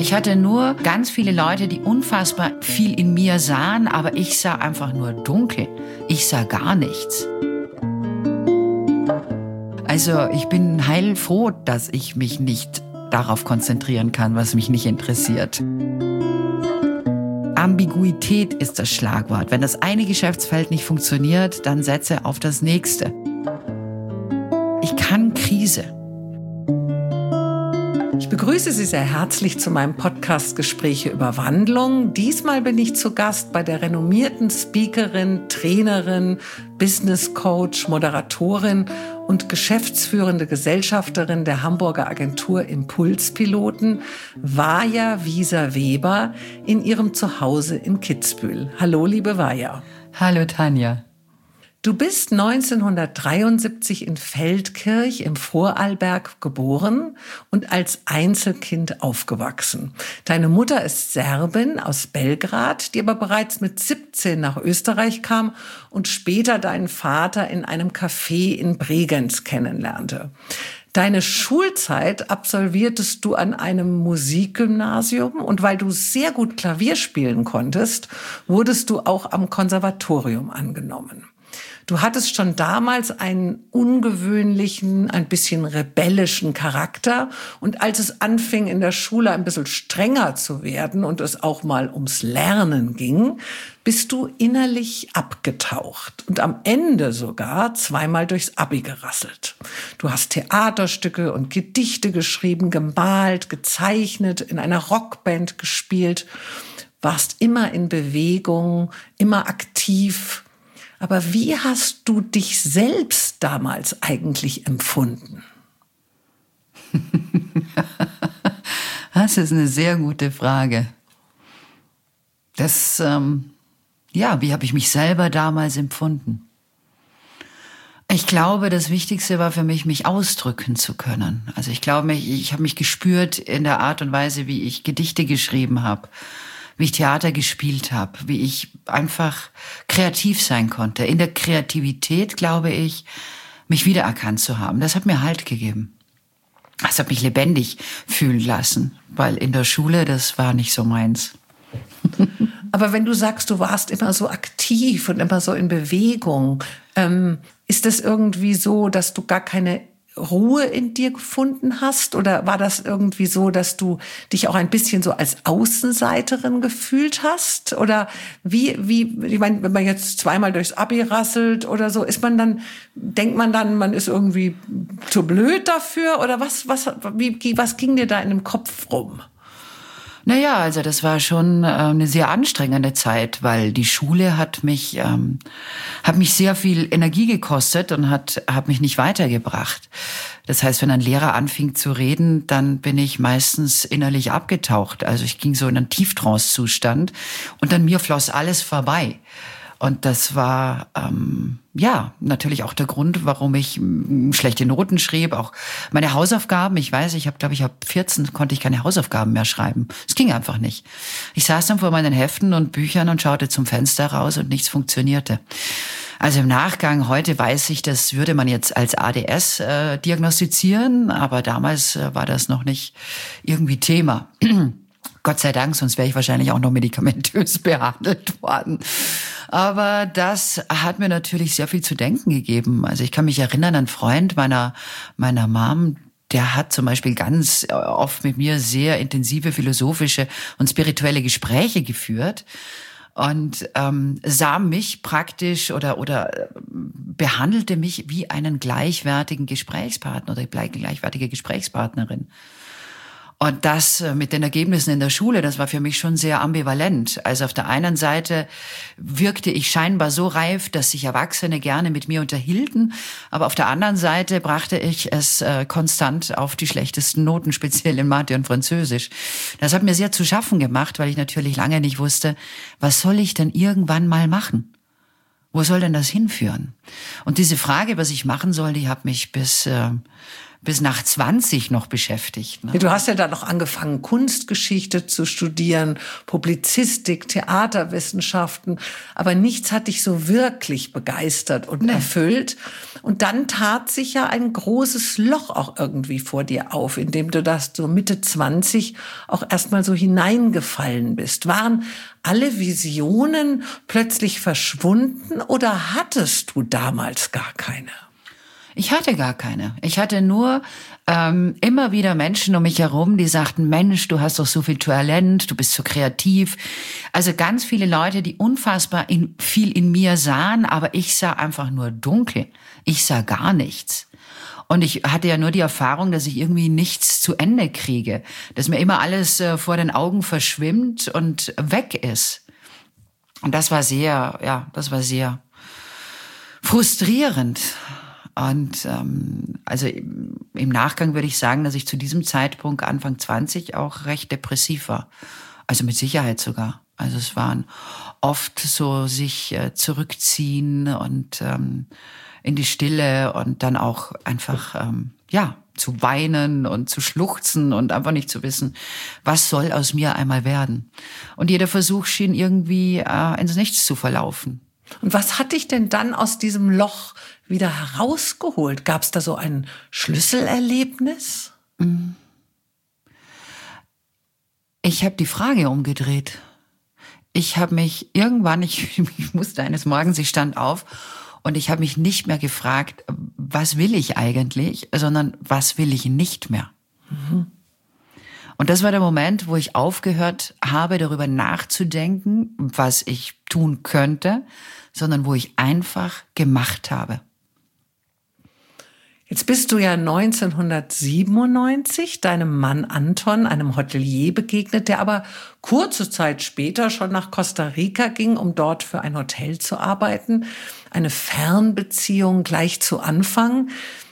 Ich hatte nur ganz viele Leute, die unfassbar viel in mir sahen, aber ich sah einfach nur dunkel. Ich sah gar nichts. Also ich bin heilfroh, dass ich mich nicht darauf konzentrieren kann, was mich nicht interessiert. Ambiguität ist das Schlagwort. Wenn das eine Geschäftsfeld nicht funktioniert, dann setze auf das nächste. Ich kann Krise. Ich begrüße Sie sehr herzlich zu meinem Podcast Gespräche über Wandlung. Diesmal bin ich zu Gast bei der renommierten Speakerin, Trainerin, Business Coach, Moderatorin und geschäftsführende Gesellschafterin der Hamburger Agentur Impulspiloten, Vaja Wieser-Weber, in ihrem Zuhause in Kitzbühel. Hallo, liebe Vaja. Hallo, Tanja. Du bist 1973 in Feldkirch im Vorarlberg geboren und als Einzelkind aufgewachsen. Deine Mutter ist Serbin aus Belgrad, die aber bereits mit 17 nach Österreich kam und später deinen Vater in einem Café in Bregenz kennenlernte. Deine Schulzeit absolviertest du an einem Musikgymnasium und weil du sehr gut Klavier spielen konntest, wurdest du auch am Konservatorium angenommen. Du hattest schon damals einen ungewöhnlichen, ein bisschen rebellischen Charakter. Und als es anfing, in der Schule ein bisschen strenger zu werden und es auch mal ums Lernen ging, bist du innerlich abgetaucht und am Ende sogar zweimal durchs Abi gerasselt. Du hast Theaterstücke und Gedichte geschrieben, gemalt, gezeichnet, in einer Rockband gespielt, warst immer in Bewegung, immer aktiv. Aber wie hast du dich selbst damals eigentlich empfunden? Das ist eine sehr gute Frage. Wie habe ich mich selber damals empfunden? Ich glaube, das Wichtigste war für mich, mich ausdrücken zu können. Also ich glaube, ich habe mich gespürt in der Art und Weise, wie ich Gedichte geschrieben habe, wie ich Theater gespielt habe, wie ich einfach kreativ sein konnte. In der Kreativität, glaube ich, mich wiedererkannt zu haben. Das hat mir Halt gegeben. Das hat mich lebendig fühlen lassen, weil in der Schule, das war nicht so meins. Aber wenn du sagst, du warst immer so aktiv und immer so in Bewegung, ist das irgendwie so, dass du gar keine Ruhe in dir gefunden hast? Oder war das irgendwie so, dass du dich auch ein bisschen so als Außenseiterin gefühlt hast? Oder ich meine, wenn man jetzt zweimal durchs Abi rasselt oder so, denkt man dann, man ist irgendwie zu blöd dafür? Oder was ging dir da in dem Kopf rum? Naja, also das war schon eine sehr anstrengende Zeit, weil die Schule hat mich sehr viel Energie gekostet und hat mich nicht weitergebracht. Das heißt, wenn ein Lehrer anfing zu reden, dann bin ich meistens innerlich abgetaucht. Also ich ging so in einen Tieftrance-Zustand und an mir floss alles vorbei. Und das war natürlich auch der Grund, warum ich schlechte Noten schrieb, auch meine Hausaufgaben. Ich weiß, ab 14 konnte ich keine Hausaufgaben mehr schreiben. Es ging einfach nicht. Ich saß dann vor meinen Heften und Büchern und schaute zum Fenster raus und nichts funktionierte. Also im Nachgang, heute weiß ich, das würde man jetzt als ADS diagnostizieren, aber damals war das noch nicht irgendwie Thema. Gott sei Dank, sonst wäre ich wahrscheinlich auch noch medikamentös behandelt worden. Aber das hat mir natürlich sehr viel zu denken gegeben. Also ich kann mich erinnern, ein Freund meiner Mom, der hat zum Beispiel ganz oft mit mir sehr intensive philosophische und spirituelle Gespräche geführt und sah mich praktisch oder behandelte mich wie einen gleichwertigen Gesprächspartner oder gleichwertige Gesprächspartnerin. Und das mit den Ergebnissen in der Schule, das war für mich schon sehr ambivalent. Also auf der einen Seite wirkte ich scheinbar so reif, dass sich Erwachsene gerne mit mir unterhielten, aber auf der anderen Seite brachte ich es konstant auf die schlechtesten Noten, speziell in Mathe und Französisch. Das hat mir sehr zu schaffen gemacht, weil ich natürlich lange nicht wusste, was soll ich denn irgendwann mal machen? Wo soll denn das hinführen? Und diese Frage, was ich machen soll, die hat mich bis bis nach 20 noch beschäftigt. Ne? Ja, du hast ja da noch angefangen, Kunstgeschichte zu studieren, Publizistik, Theaterwissenschaften, aber nichts hat dich so wirklich begeistert und erfüllt. Und dann tat sich ja ein großes Loch auch irgendwie vor dir auf, in dem du das so Mitte 20 auch erstmal so hineingefallen bist. Waren alle Visionen plötzlich verschwunden oder hattest du damals gar keine? Ich hatte gar keine. Ich hatte nur immer wieder Menschen um mich herum, die sagten, Mensch, du hast doch so viel Talent, du bist so kreativ. Also ganz viele Leute, die unfassbar viel in mir sahen, aber ich sah einfach nur dunkel. Ich sah gar nichts. Und ich hatte ja nur die Erfahrung, dass ich irgendwie nichts zu Ende kriege. Dass mir immer alles vor den Augen verschwimmt und weg ist. Und das war sehr frustrierend. Und also im Nachgang würde ich sagen, dass ich zu diesem Zeitpunkt, Anfang 20, auch recht depressiv war. Also mit Sicherheit sogar. Also es waren oft so sich zurückziehen und in die Stille und dann auch einfach zu weinen und zu schluchzen und einfach nicht zu wissen, was soll aus mir einmal werden. Und jeder Versuch schien irgendwie ins Nichts zu verlaufen. Und was hat dich denn dann aus diesem Loch wieder herausgeholt? Gab es da so ein Schlüsselerlebnis? Ich habe die Frage umgedreht. Ich habe mich irgendwann, ich musste eines Morgens, ich stand auf und ich habe mich nicht mehr gefragt, was will ich eigentlich, sondern was will ich nicht mehr. Und das war der Moment, wo ich aufgehört habe, darüber nachzudenken, was ich tun könnte, sondern wo ich einfach gemacht habe. Jetzt bist du ja 1997 deinem Mann Anton, einem Hotelier, begegnet, der aber kurze Zeit später schon nach Costa Rica ging, um dort für ein Hotel zu arbeiten. Eine Fernbeziehung gleich zu Anfang.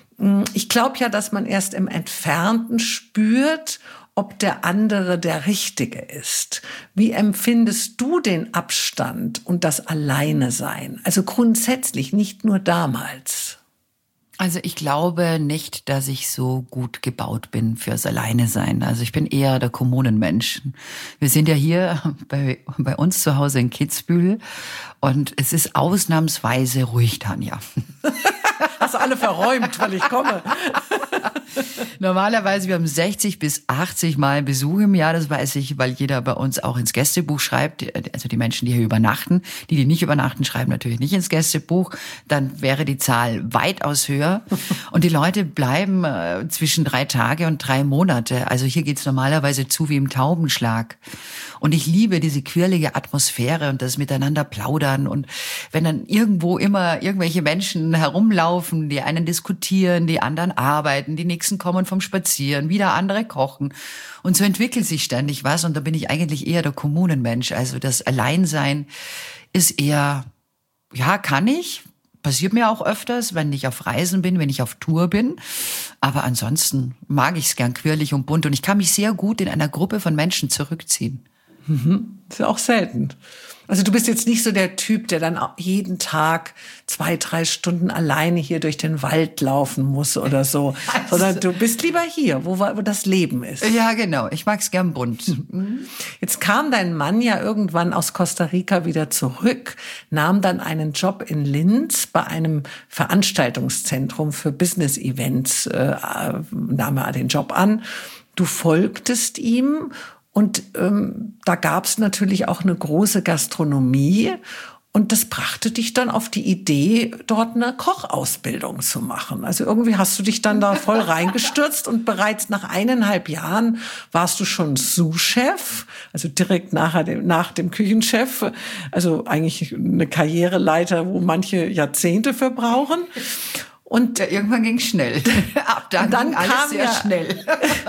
Ich glaube ja, dass man erst im Entfernten spürt, ob der andere der Richtige ist. Wie empfindest du den Abstand und das Alleinesein? Also grundsätzlich, nicht nur damals. Also ich glaube nicht, dass ich so gut gebaut bin fürs Alleinesein. Also ich bin eher der Kommunenmensch. Wir sind ja hier bei uns zu Hause in Kitzbühel und es ist ausnahmsweise ruhig, Tanja. Hast du alle verräumt, weil ich komme. Normalerweise, wir haben 60 bis 80 Mal Besuch im Jahr, das weiß ich, weil jeder bei uns auch ins Gästebuch schreibt. Also die Menschen, die hier übernachten, die nicht übernachten, schreiben natürlich nicht ins Gästebuch. Dann wäre die Zahl weitaus höher. Und die Leute bleiben zwischen 3 Tage und 3 Monate. Also hier geht's normalerweise zu wie im Taubenschlag. Und ich liebe diese quirlige Atmosphäre und das Miteinander plaudern. Und wenn dann irgendwo immer irgendwelche Menschen herumlaufen, die einen diskutieren, die anderen arbeiten, die nächsten kommen vom Spazieren, wieder andere kochen. Und so entwickelt sich ständig was. Und da bin ich eigentlich eher der Kommunenmensch. Also das Alleinsein ist eher, ja, kann ich. Passiert mir auch öfters, wenn ich auf Reisen bin, wenn ich auf Tour bin. Aber ansonsten mag ich es gern quirlig und bunt. Und ich kann mich sehr gut in einer Gruppe von Menschen zurückziehen. Das ist ja auch selten. Also du bist jetzt nicht so der Typ, der dann jeden Tag 2, 3 Stunden alleine hier durch den Wald laufen muss oder so, sondern du bist lieber hier, wo das Leben ist. Ja, genau. Ich mag's gern bunt. Jetzt kam dein Mann ja irgendwann aus Costa Rica wieder zurück, nahm dann einen Job in Linz bei einem Veranstaltungszentrum für Business-Events, nahm er den Job an. Du folgtest ihm. Und da gab es natürlich auch eine große Gastronomie. Und das brachte dich dann auf die Idee, dort eine Kochausbildung zu machen. Also irgendwie hast du dich dann da voll reingestürzt und bereits nach 1,5 Jahren warst du schon Sous-Chef, also direkt nach dem Küchenchef. Also eigentlich eine Karriereleiter, wo manche Jahrzehnte für brauchen. Und ja, irgendwann ging es schnell. Ab dann ging alles sehr schnell.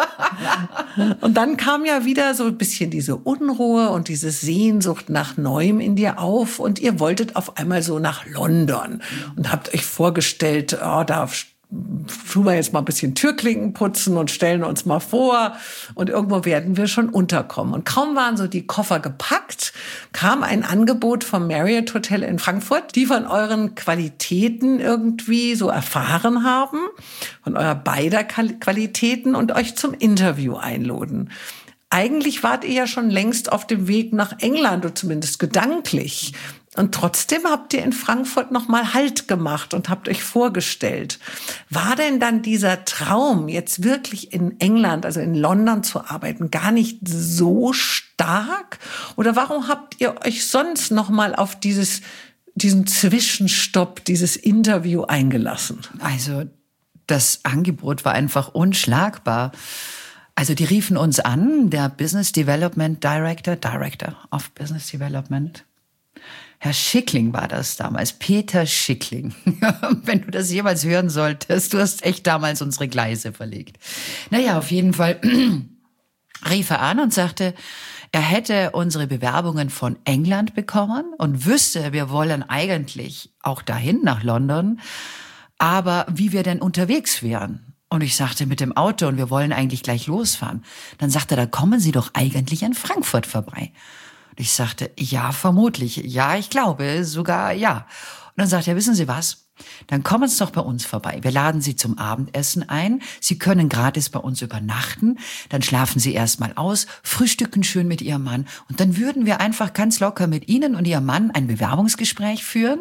Und dann kam ja wieder so ein bisschen diese Unruhe und diese Sehnsucht nach Neuem in dir auf. Und ihr wolltet auf einmal so nach London und habt euch vorgestellt, da tun wir jetzt mal ein bisschen Türklinken putzen und stellen uns mal vor und irgendwo werden wir schon unterkommen. Und kaum waren so die Koffer gepackt, kam ein Angebot vom Marriott Hotel in Frankfurt, die von euren Qualitäten irgendwie so erfahren haben, von eurer beider Qualitäten und euch zum Interview einluden. Eigentlich wart ihr ja schon längst auf dem Weg nach England, oder zumindest gedanklich. Und trotzdem habt ihr in Frankfurt noch mal Halt gemacht und habt euch vorgestellt. War denn dann dieser Traum, jetzt wirklich in England, also in London zu arbeiten, gar nicht so stark? Oder warum habt ihr euch sonst noch mal auf diesen Zwischenstopp, dieses Interview eingelassen? Also das Angebot war einfach unschlagbar. Also die riefen uns an, der Business Development Director of Business Development. Herr Schickling war das damals, Peter Schickling. Wenn du das jemals hören solltest, du hast echt damals unsere Gleise verlegt. Naja, auf jeden Fall rief er an und sagte, er hätte unsere Bewerbungen von England bekommen und wüsste, wir wollen eigentlich auch dahin nach London, aber wie wir denn unterwegs wären. Und ich sagte, mit dem Auto und wir wollen eigentlich gleich losfahren. Dann sagte er, da kommen Sie doch eigentlich in Frankfurt vorbei. Ich sagte, ja, vermutlich. Ja, ich glaube, sogar ja. Und dann sagte er, wissen Sie was? Dann kommen Sie doch bei uns vorbei. Wir laden Sie zum Abendessen ein. Sie können gratis bei uns übernachten. Dann schlafen Sie erstmal aus, frühstücken schön mit Ihrem Mann. Und dann würden wir einfach ganz locker mit Ihnen und Ihrem Mann ein Bewerbungsgespräch führen.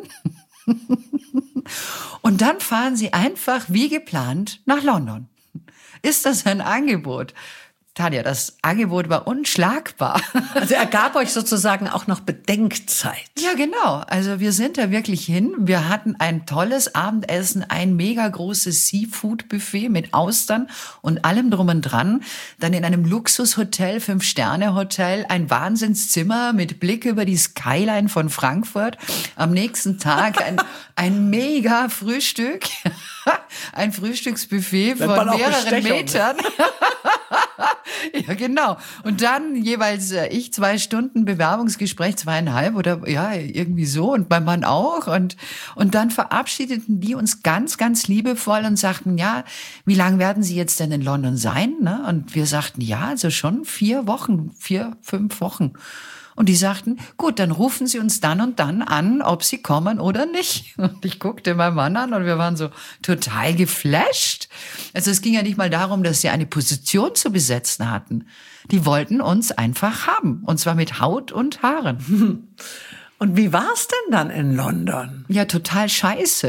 Und dann fahren Sie einfach wie geplant nach London. Ist das ein Angebot? Tanja, das Angebot war unschlagbar. Also er gab euch sozusagen auch noch Bedenkzeit. Ja, genau. Also wir sind da wirklich hin. Wir hatten ein tolles Abendessen, ein mega großes Seafood-Buffet mit Austern und allem drum und dran. Dann in einem Luxushotel, 5-Sterne-Hotel, ein Wahnsinnszimmer mit Blick über die Skyline von Frankfurt. Am nächsten Tag ein mega Frühstück, ein Frühstücksbuffet von mehreren Metern. Ja, genau. Und dann jeweils ich 2 Stunden Bewerbungsgespräch, 2,5 oder ja, irgendwie so und mein Mann auch. Und dann verabschiedeten die uns ganz, ganz liebevoll und sagten, ja, wie lange werden Sie jetzt denn in London sein? Ne? Und wir sagten, ja, also schon 4 Wochen, 4, 5 Wochen. Und die sagten, gut, dann rufen Sie uns dann und dann an, ob Sie kommen oder nicht. Und ich guckte meinen Mann an und wir waren so total geflasht. Also es ging ja nicht mal darum, dass sie eine Position zu besetzen hatten. Die wollten uns einfach haben. Und zwar mit Haut und Haaren. Und wie war's denn dann in London? Ja, total scheiße.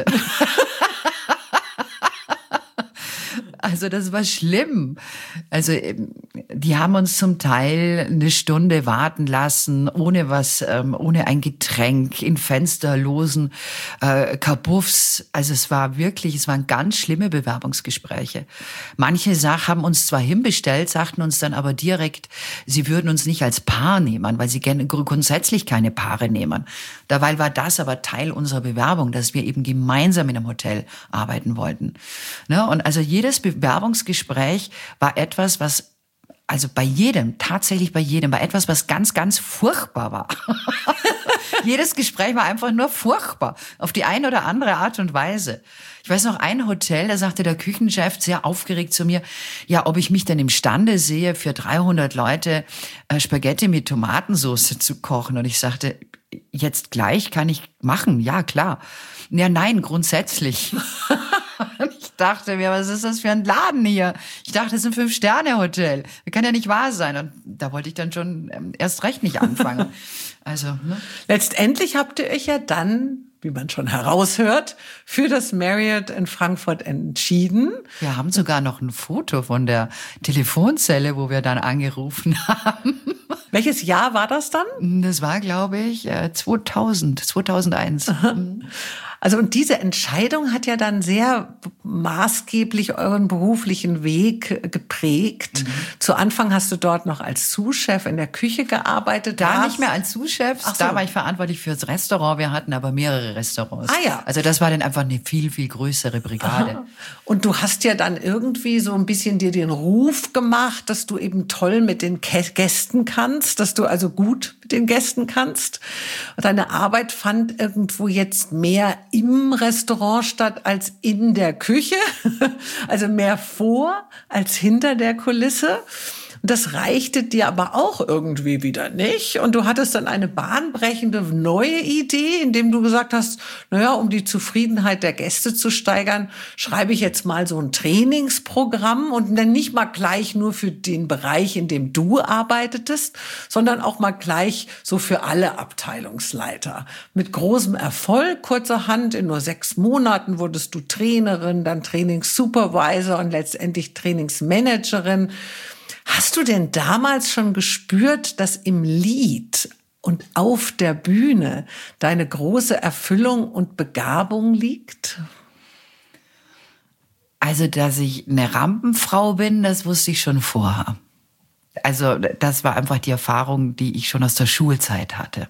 Also das war schlimm. Also die haben uns zum Teil eine Stunde warten lassen, ohne ein Getränk, in fensterlosen Kabuffs. Also es waren ganz schlimme Bewerbungsgespräche. Manche haben uns zwar hinbestellt, sagten uns dann aber direkt, sie würden uns nicht als Paar nehmen, weil sie grundsätzlich keine Paare nehmen. Dabei war das aber Teil unserer Bewerbung, dass wir eben gemeinsam in einem Hotel arbeiten wollten. Ne? Und also jedes Bewerbungsgespräch war etwas, was, also tatsächlich bei jedem, war etwas, was ganz, ganz furchtbar war. Jedes Gespräch war einfach nur furchtbar, auf die eine oder andere Art und Weise. Ich weiß noch, ein Hotel, da sagte der Küchenchef sehr aufgeregt zu mir, ja, ob ich mich denn imstande sehe, für 300 Leute Spaghetti mit Tomatensauce zu kochen. Und ich sagte, jetzt gleich kann ich machen, ja, klar. Ja, nein, grundsätzlich. Ich dachte mir, was ist das für ein Laden hier? Ich dachte, das ist ein 5-Sterne-Hotel. Das kann ja nicht wahr sein. Und da wollte ich dann schon erst recht nicht anfangen. Also, ne? Letztendlich habt ihr euch ja dann, wie man schon heraushört, für das Marriott in Frankfurt entschieden. Wir haben sogar noch ein Foto von der Telefonzelle, wo wir dann angerufen haben. Welches Jahr war das dann? Das war, glaube ich, 2001. Also und diese Entscheidung hat ja dann sehr maßgeblich euren beruflichen Weg geprägt. Zu Anfang hast du dort noch als Sous-Chef in der Küche gearbeitet. Da nicht mehr als Sous-Chef, da war ich verantwortlich fürs Restaurant. Wir hatten aber mehrere Restaurants. Ah ja. Also das war dann einfach eine viel, viel größere Brigade. Aha. Und du hast ja dann irgendwie so ein bisschen dir den Ruf gemacht, dass du eben toll mit den Gästen kannst, dass du also gut mit den Gästen kannst. Deine Arbeit fand irgendwo jetzt mehr im Restaurant statt als in der Küche. Also mehr vor als hinter der Kulisse. Und das reichte dir aber auch irgendwie wieder nicht. Und du hattest dann eine bahnbrechende neue Idee, indem du gesagt hast, naja, um die Zufriedenheit der Gäste zu steigern, schreibe ich jetzt mal so ein Trainingsprogramm und dann nicht mal gleich nur für den Bereich, in dem du arbeitetest, sondern auch mal gleich so für alle Abteilungsleiter. Mit großem Erfolg, kurzerhand, in nur 6 Monaten wurdest du Trainerin, dann Trainingssupervisor und letztendlich Trainingsmanagerin. Hast du denn damals schon gespürt, dass im Lied und auf der Bühne deine große Erfüllung und Begabung liegt? Also, dass ich eine Rampenfrau bin, das wusste ich schon vorher. Also, das war einfach die Erfahrung, die ich schon aus der Schulzeit hatte.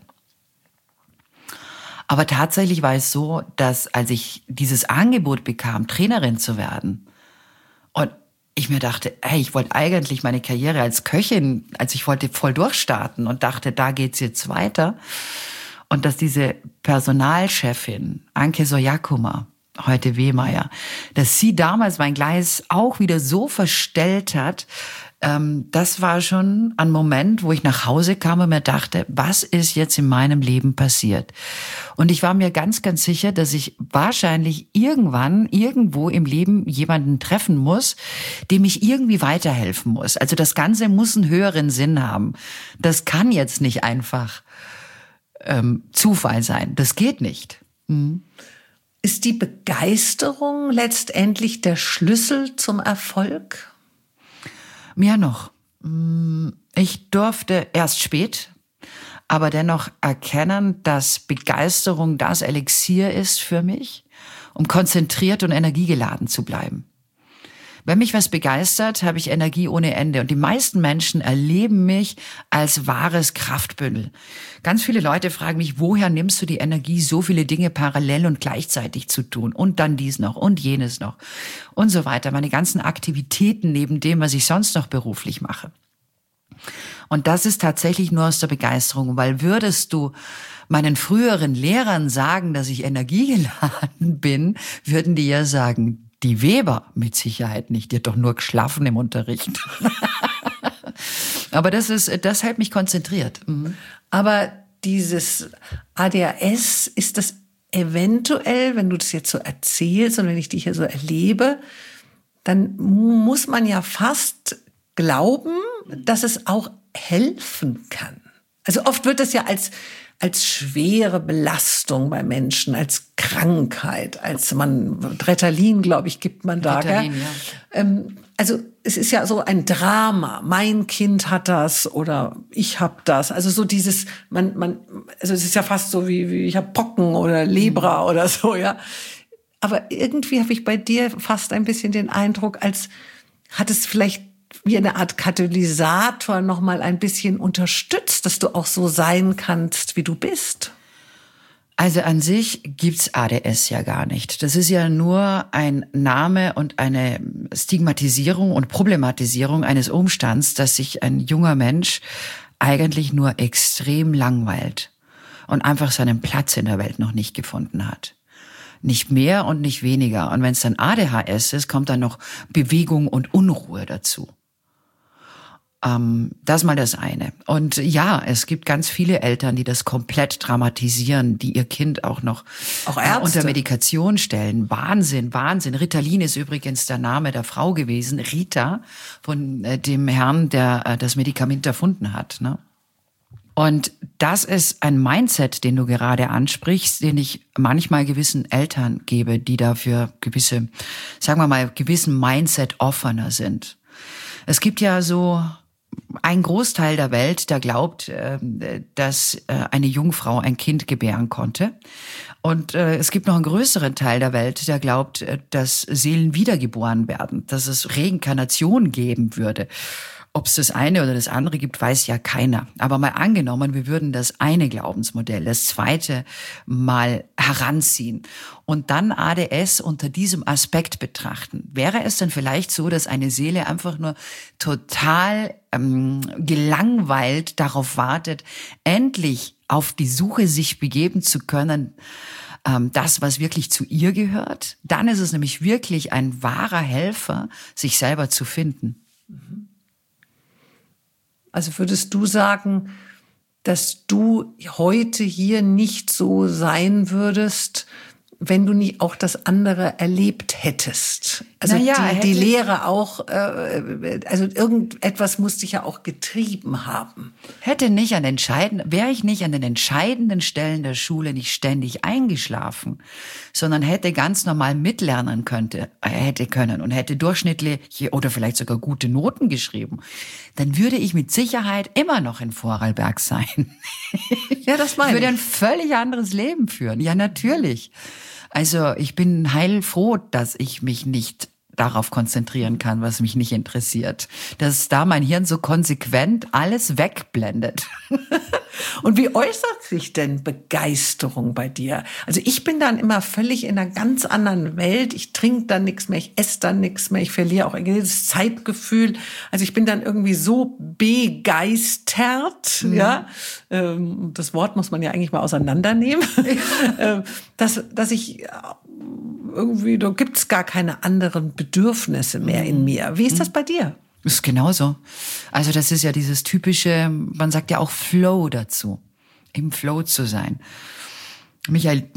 Aber tatsächlich war es so, dass als ich dieses Angebot bekam, Trainerin zu werden, und ich mir dachte, hey, ich wollte eigentlich meine Karriere als Köchin, also ich wollte voll durchstarten und dachte, da geht's jetzt weiter. Und dass diese Personalchefin, Anke Sojakuma, heute Wehmeier, dass sie damals mein Gleis auch wieder so verstellt hat, das war schon ein Moment, wo ich nach Hause kam und mir dachte, was ist jetzt in meinem Leben passiert? Und ich war mir ganz, ganz sicher, dass ich wahrscheinlich irgendwann, irgendwo im Leben jemanden treffen muss, dem ich irgendwie weiterhelfen muss. Also das Ganze muss einen höheren Sinn haben. Das kann jetzt nicht einfach Zufall sein. Das geht nicht. Ist die Begeisterung letztendlich der Schlüssel zum Erfolg? Mehr noch. Ich durfte erst spät, aber dennoch erkennen, dass Begeisterung das Elixier ist für mich, um konzentriert und energiegeladen zu bleiben. Wenn mich was begeistert, habe ich Energie ohne Ende. Und die meisten Menschen erleben mich als wahres Kraftbündel. Ganz viele Leute fragen mich, woher nimmst du die Energie, so viele Dinge parallel und gleichzeitig zu tun? Und dann dies noch und jenes noch und so weiter. Meine ganzen Aktivitäten neben dem, was ich sonst noch beruflich mache. Und das ist tatsächlich nur aus der Begeisterung, weil würdest du meinen früheren Lehrern sagen, dass ich energiegeladen bin, würden die ja sagen, die Weber mit Sicherheit nicht, die hat doch nur geschlafen im Unterricht. Aber das hält mich konzentriert. Aber dieses ADHS, ist das eventuell, wenn du das jetzt so erzählst und wenn ich dich hier so erlebe, dann muss man ja fast glauben, dass es auch helfen kann. Also oft wird das ja als schwere Belastung bei Menschen, als Krankheit, Ritalin, glaube ich, gibt man da. Ritalin, ja. Also es ist ja so ein Drama. Mein Kind hat das oder ich habe das. Also so dieses, also es ist ja fast so wie ich habe Pocken oder Lebra oder so, ja. Aber irgendwie habe ich bei dir fast ein bisschen den Eindruck, als hat es vielleicht wie eine Art Katalysator noch mal ein bisschen unterstützt, dass du auch so sein kannst, wie du bist. Also an sich gibt's ADS ja gar nicht. Das ist ja nur ein Name und eine Stigmatisierung und Problematisierung eines Umstands, dass sich ein junger Mensch eigentlich nur extrem langweilt und einfach seinen Platz in der Welt noch nicht gefunden hat. Nicht mehr und nicht weniger. Und wenn es dann ADHS ist, kommt dann noch Bewegung und Unruhe dazu. Das ist mal das eine. Und ja, es gibt ganz viele Eltern, die das komplett dramatisieren, die ihr Kind auch noch unter Medikation stellen. Wahnsinn, Wahnsinn. Ritalin ist übrigens der Name der Frau gewesen, Rita, von dem Herrn, der das Medikament erfunden hat, ne? Und das ist ein Mindset, den du gerade ansprichst, den ich manchmal gewissen Eltern gebe, die dafür gewissen Mindset offener sind. Es gibt ja so ein Großteil der Welt, der glaubt, dass eine Jungfrau ein Kind gebären konnte. Und es gibt noch einen größeren Teil der Welt, der glaubt, dass Seelen wiedergeboren werden, dass es Reinkarnation geben würde. Ob es das eine oder das andere gibt, weiß ja keiner. Aber mal angenommen, wir würden das eine Glaubensmodell, das zweite mal heranziehen und dann ADS unter diesem Aspekt betrachten. Wäre es dann vielleicht so, dass eine Seele einfach nur total gelangweilt darauf wartet, endlich auf die Suche sich begeben zu können, das, was wirklich zu ihr gehört? Dann ist es nämlich wirklich ein wahrer Helfer, sich selber zu finden. Also würdest du sagen, dass du heute hier nicht so sein würdest, wenn du nicht auch das andere erlebt hättest? Also die Lehre auch, also irgendetwas muss dich ja auch getrieben haben. Wäre ich nicht an den entscheidenden Stellen der Schule nicht ständig eingeschlafen, sondern hätte ganz normal mitlernen hätte können und hätte durchschnittliche oder vielleicht sogar gute Noten geschrieben, dann würde ich mit Sicherheit immer noch in Vorarlberg sein. Ja, das meine ich. Ich würde ein völlig anderes Leben führen. Ja, natürlich. Also ich bin heilfroh, dass ich mich nicht darauf konzentrieren kann, was mich nicht interessiert. Dass da mein Hirn so konsequent alles wegblendet. Und wie äußert sich denn Begeisterung bei dir? Also ich bin dann immer völlig in einer ganz anderen Welt. Ich trinke dann nichts mehr, ich esse dann nichts mehr, ich verliere auch jedes Zeitgefühl. Also ich bin dann irgendwie so begeistert, ja. Das Wort muss man ja eigentlich mal auseinandernehmen, dass ich irgendwie, da gibt's gar keine anderen Bedürfnisse mehr in mir. Wie ist das bei dir? Das ist genauso. Also das ist ja dieses typische, man sagt ja auch Flow dazu, im Flow zu sein. Michael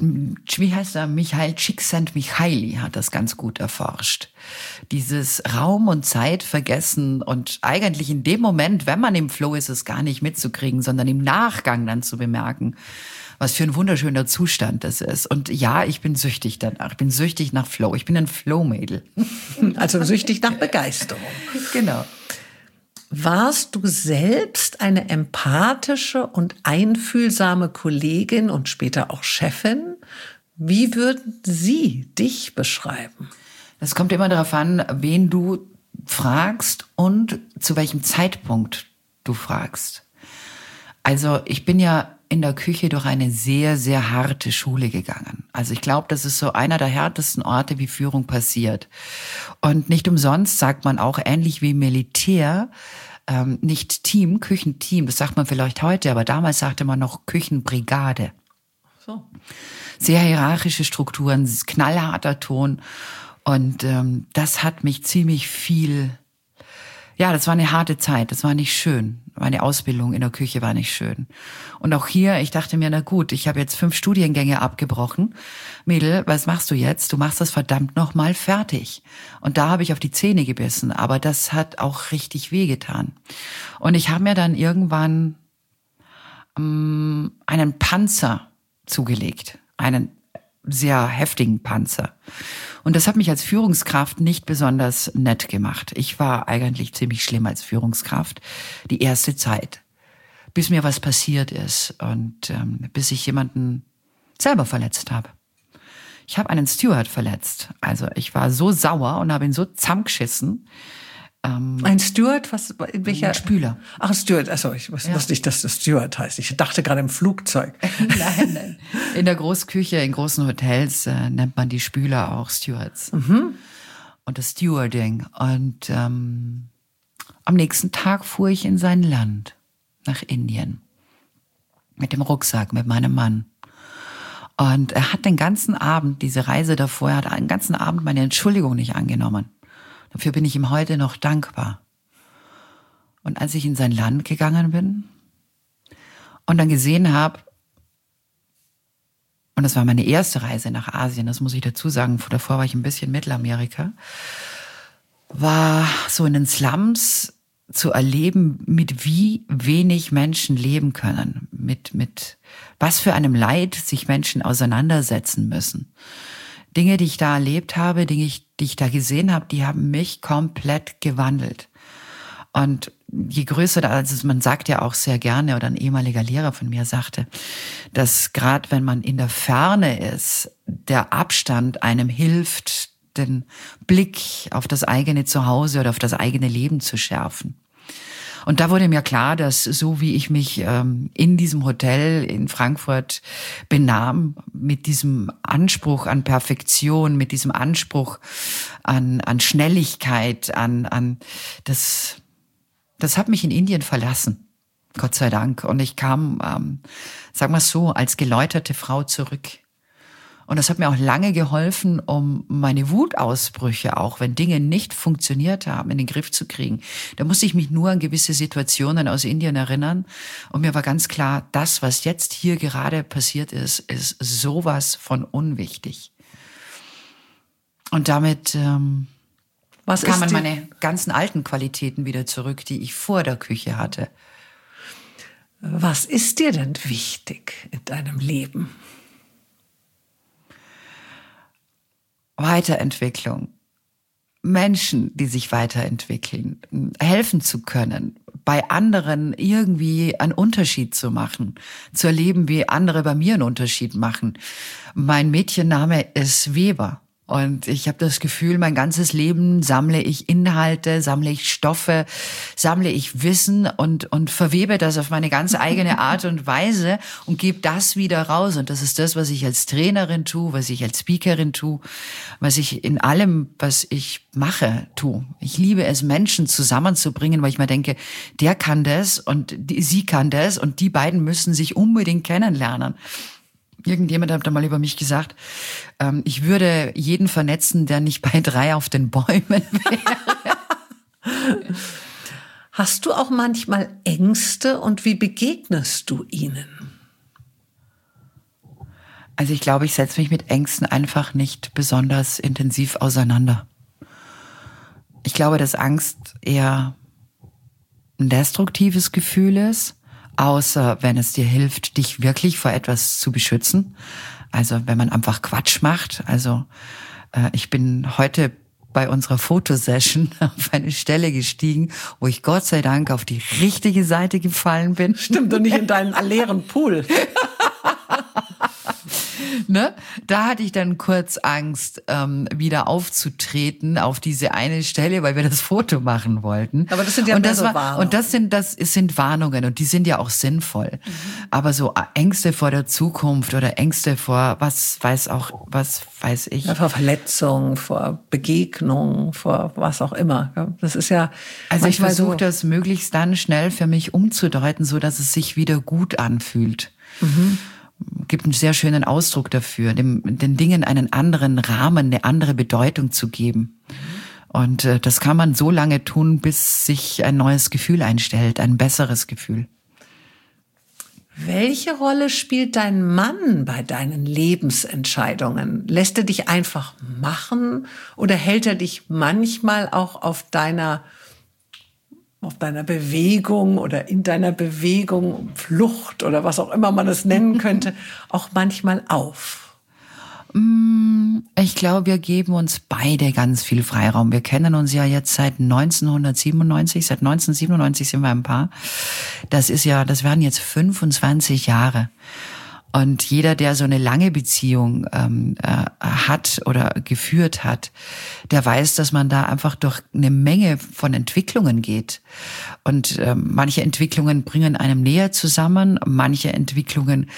Csikszentmihalyi hat das ganz gut erforscht. Dieses Raum und Zeit vergessen und eigentlich in dem Moment, wenn man im Flow ist, es gar nicht mitzukriegen, sondern im Nachgang dann zu bemerken, was für ein wunderschöner Zustand das ist. Und ja, ich bin süchtig danach. Ich bin süchtig nach Flow. Ich bin ein Flow-Mädel. Also süchtig nach Begeisterung. Genau. Warst du selbst eine empathische und einfühlsame Kollegin und später auch Chefin? Wie würden Sie dich beschreiben? Das kommt immer darauf an, wen du fragst und zu welchem Zeitpunkt du fragst. Also ich bin ja in der Küche durch eine sehr, sehr harte Schule gegangen. Also ich glaube, das ist so einer der härtesten Orte, wie Führung passiert. Und nicht umsonst sagt man auch, ähnlich wie Militär, nicht Team, Küchenteam, das sagt man vielleicht heute, aber damals sagte man noch Küchenbrigade. So. Sehr hierarchische Strukturen, knallharter Ton. Und das hat mich ziemlich viel... Ja, das war eine harte Zeit, das war nicht schön. Meine Ausbildung in der Küche war nicht schön. Und auch hier, ich dachte mir, na gut, ich habe jetzt 5 Studiengänge abgebrochen. Mädel, was machst du jetzt? Du machst das verdammt nochmal fertig. Und da habe ich auf die Zähne gebissen, aber das hat auch richtig wehgetan. Und ich habe mir dann irgendwann einen Panzer zugelegt, einen sehr heftigen Panzer. Und das hat mich als Führungskraft nicht besonders nett gemacht. Ich war eigentlich ziemlich schlimm als Führungskraft die erste Zeit, bis mir was passiert ist und bis ich jemanden selber verletzt habe. Ich habe einen Steward verletzt. Also ich war so sauer und habe ihn so zusammengeschissen. Ein Steward? In welcher? Ein Spüler. Ach, Steward. Achso, ich wusste nicht, dass das Steward heißt. Ich dachte gerade im Flugzeug. Nein. In der Großküche, in großen Hotels nennt man die Spüler auch Stewards. Mhm. Und das Stewarding. Und am nächsten Tag fuhr ich in sein Land, nach Indien. Mit dem Rucksack, mit meinem Mann. Und er hat den ganzen Abend, diese Reise davor, er hat den ganzen Abend meine Entschuldigung nicht angenommen. Dafür bin ich ihm heute noch dankbar. Und als ich in sein Land gegangen bin und dann gesehen habe, und das war meine erste Reise nach Asien, das muss ich dazu sagen, davor war ich ein bisschen Mittelamerika, war so in den Slums zu erleben, mit wie wenig Menschen leben können, mit was für einem Leid sich Menschen auseinandersetzen müssen. Dinge, die ich da erlebt habe, Dinge, die ich da gesehen habe, die haben mich komplett gewandelt. Und je größer, also man sagt ja auch sehr gerne, oder ein ehemaliger Lehrer von mir sagte, dass gerade wenn man in der Ferne ist, der Abstand einem hilft, den Blick auf das eigene Zuhause oder auf das eigene Leben zu schärfen. Und da wurde mir klar, dass so wie ich mich in diesem Hotel in Frankfurt benahm, mit diesem Anspruch an Perfektion, mit diesem Anspruch an Schnelligkeit, das hat mich in Indien verlassen. Gott sei Dank. Und ich kam, sagen wir es so, als geläuterte Frau zurück. Und das hat mir auch lange geholfen, um meine Wutausbrüche, auch wenn Dinge nicht funktioniert haben, in den Griff zu kriegen. Da musste ich mich nur an gewisse Situationen aus Indien erinnern. Und mir war ganz klar, das, was jetzt hier gerade passiert ist sowas von unwichtig. Und damit kamen meine ganzen alten Qualitäten wieder zurück, die ich vor der Küche hatte. Was ist dir denn wichtig in deinem Leben? Weiterentwicklung. Menschen, die sich weiterentwickeln, helfen zu können, bei anderen irgendwie einen Unterschied zu machen, zu erleben, wie andere bei mir einen Unterschied machen. Mein Mädchenname ist Weber. Und ich habe das Gefühl, mein ganzes Leben sammle ich Inhalte, sammle ich Stoffe, sammle ich Wissen und verwebe das auf meine ganz eigene Art und Weise und gebe das wieder raus. Und das ist das, was ich als Trainerin tue, was ich als Speakerin tue, was ich in allem, was ich mache, tue. Ich liebe es, Menschen zusammenzubringen, weil ich mir denke, der kann das und sie kann das und die beiden müssen sich unbedingt kennenlernen. Irgendjemand hat da mal über mich gesagt, ich würde jeden vernetzen, der nicht bei 3 auf den Bäumen wäre. Hast du auch manchmal Ängste und wie begegnest du ihnen? Also ich glaube, ich setze mich mit Ängsten einfach nicht besonders intensiv auseinander. Ich glaube, dass Angst eher ein destruktives Gefühl ist. Außer wenn es dir hilft, dich wirklich vor etwas zu beschützen. Also wenn man einfach Quatsch macht. Also ich bin heute bei unserer Fotosession auf eine Stelle gestiegen, wo ich Gott sei Dank auf die richtige Seite gefallen bin. Stimmt, und nicht in deinen leeren Pool. Ne? Da hatte ich dann kurz Angst, wieder aufzutreten auf diese eine Stelle, weil wir das Foto machen wollten. Aber das sind ja mehr so Warnungen. Und das sind Warnungen und die sind ja auch sinnvoll. Mhm. Aber so Ängste vor der Zukunft oder Ängste vor was weiß ich. Ja, vor Verletzung, vor Begegnung, vor was auch immer. Das ist ja. Also ich versuche das möglichst dann schnell für mich umzudeuten, so dass es sich wieder gut anfühlt. Mhm. Gibt einen sehr schönen Ausdruck dafür, den Dingen einen anderen Rahmen, eine andere Bedeutung zu geben. Und das kann man so lange tun, bis sich ein neues Gefühl einstellt, ein besseres Gefühl. Welche Rolle spielt dein Mann bei deinen Lebensentscheidungen? Lässt er dich einfach machen oder hält er dich manchmal auch auf deiner Bewegung oder in deiner Bewegung, Flucht oder was auch immer man es nennen könnte, auch manchmal auf? Ich glaube, wir geben uns beide ganz viel Freiraum. Wir kennen uns ja jetzt seit 1997. Seit 1997 sind wir ein Paar. Das werden jetzt 25 Jahre. Und jeder, der so eine lange Beziehung hat oder geführt hat, der weiß, dass man da einfach durch eine Menge von Entwicklungen geht. Und manche Entwicklungen bringen einem näher zusammen, manche Entwicklungen,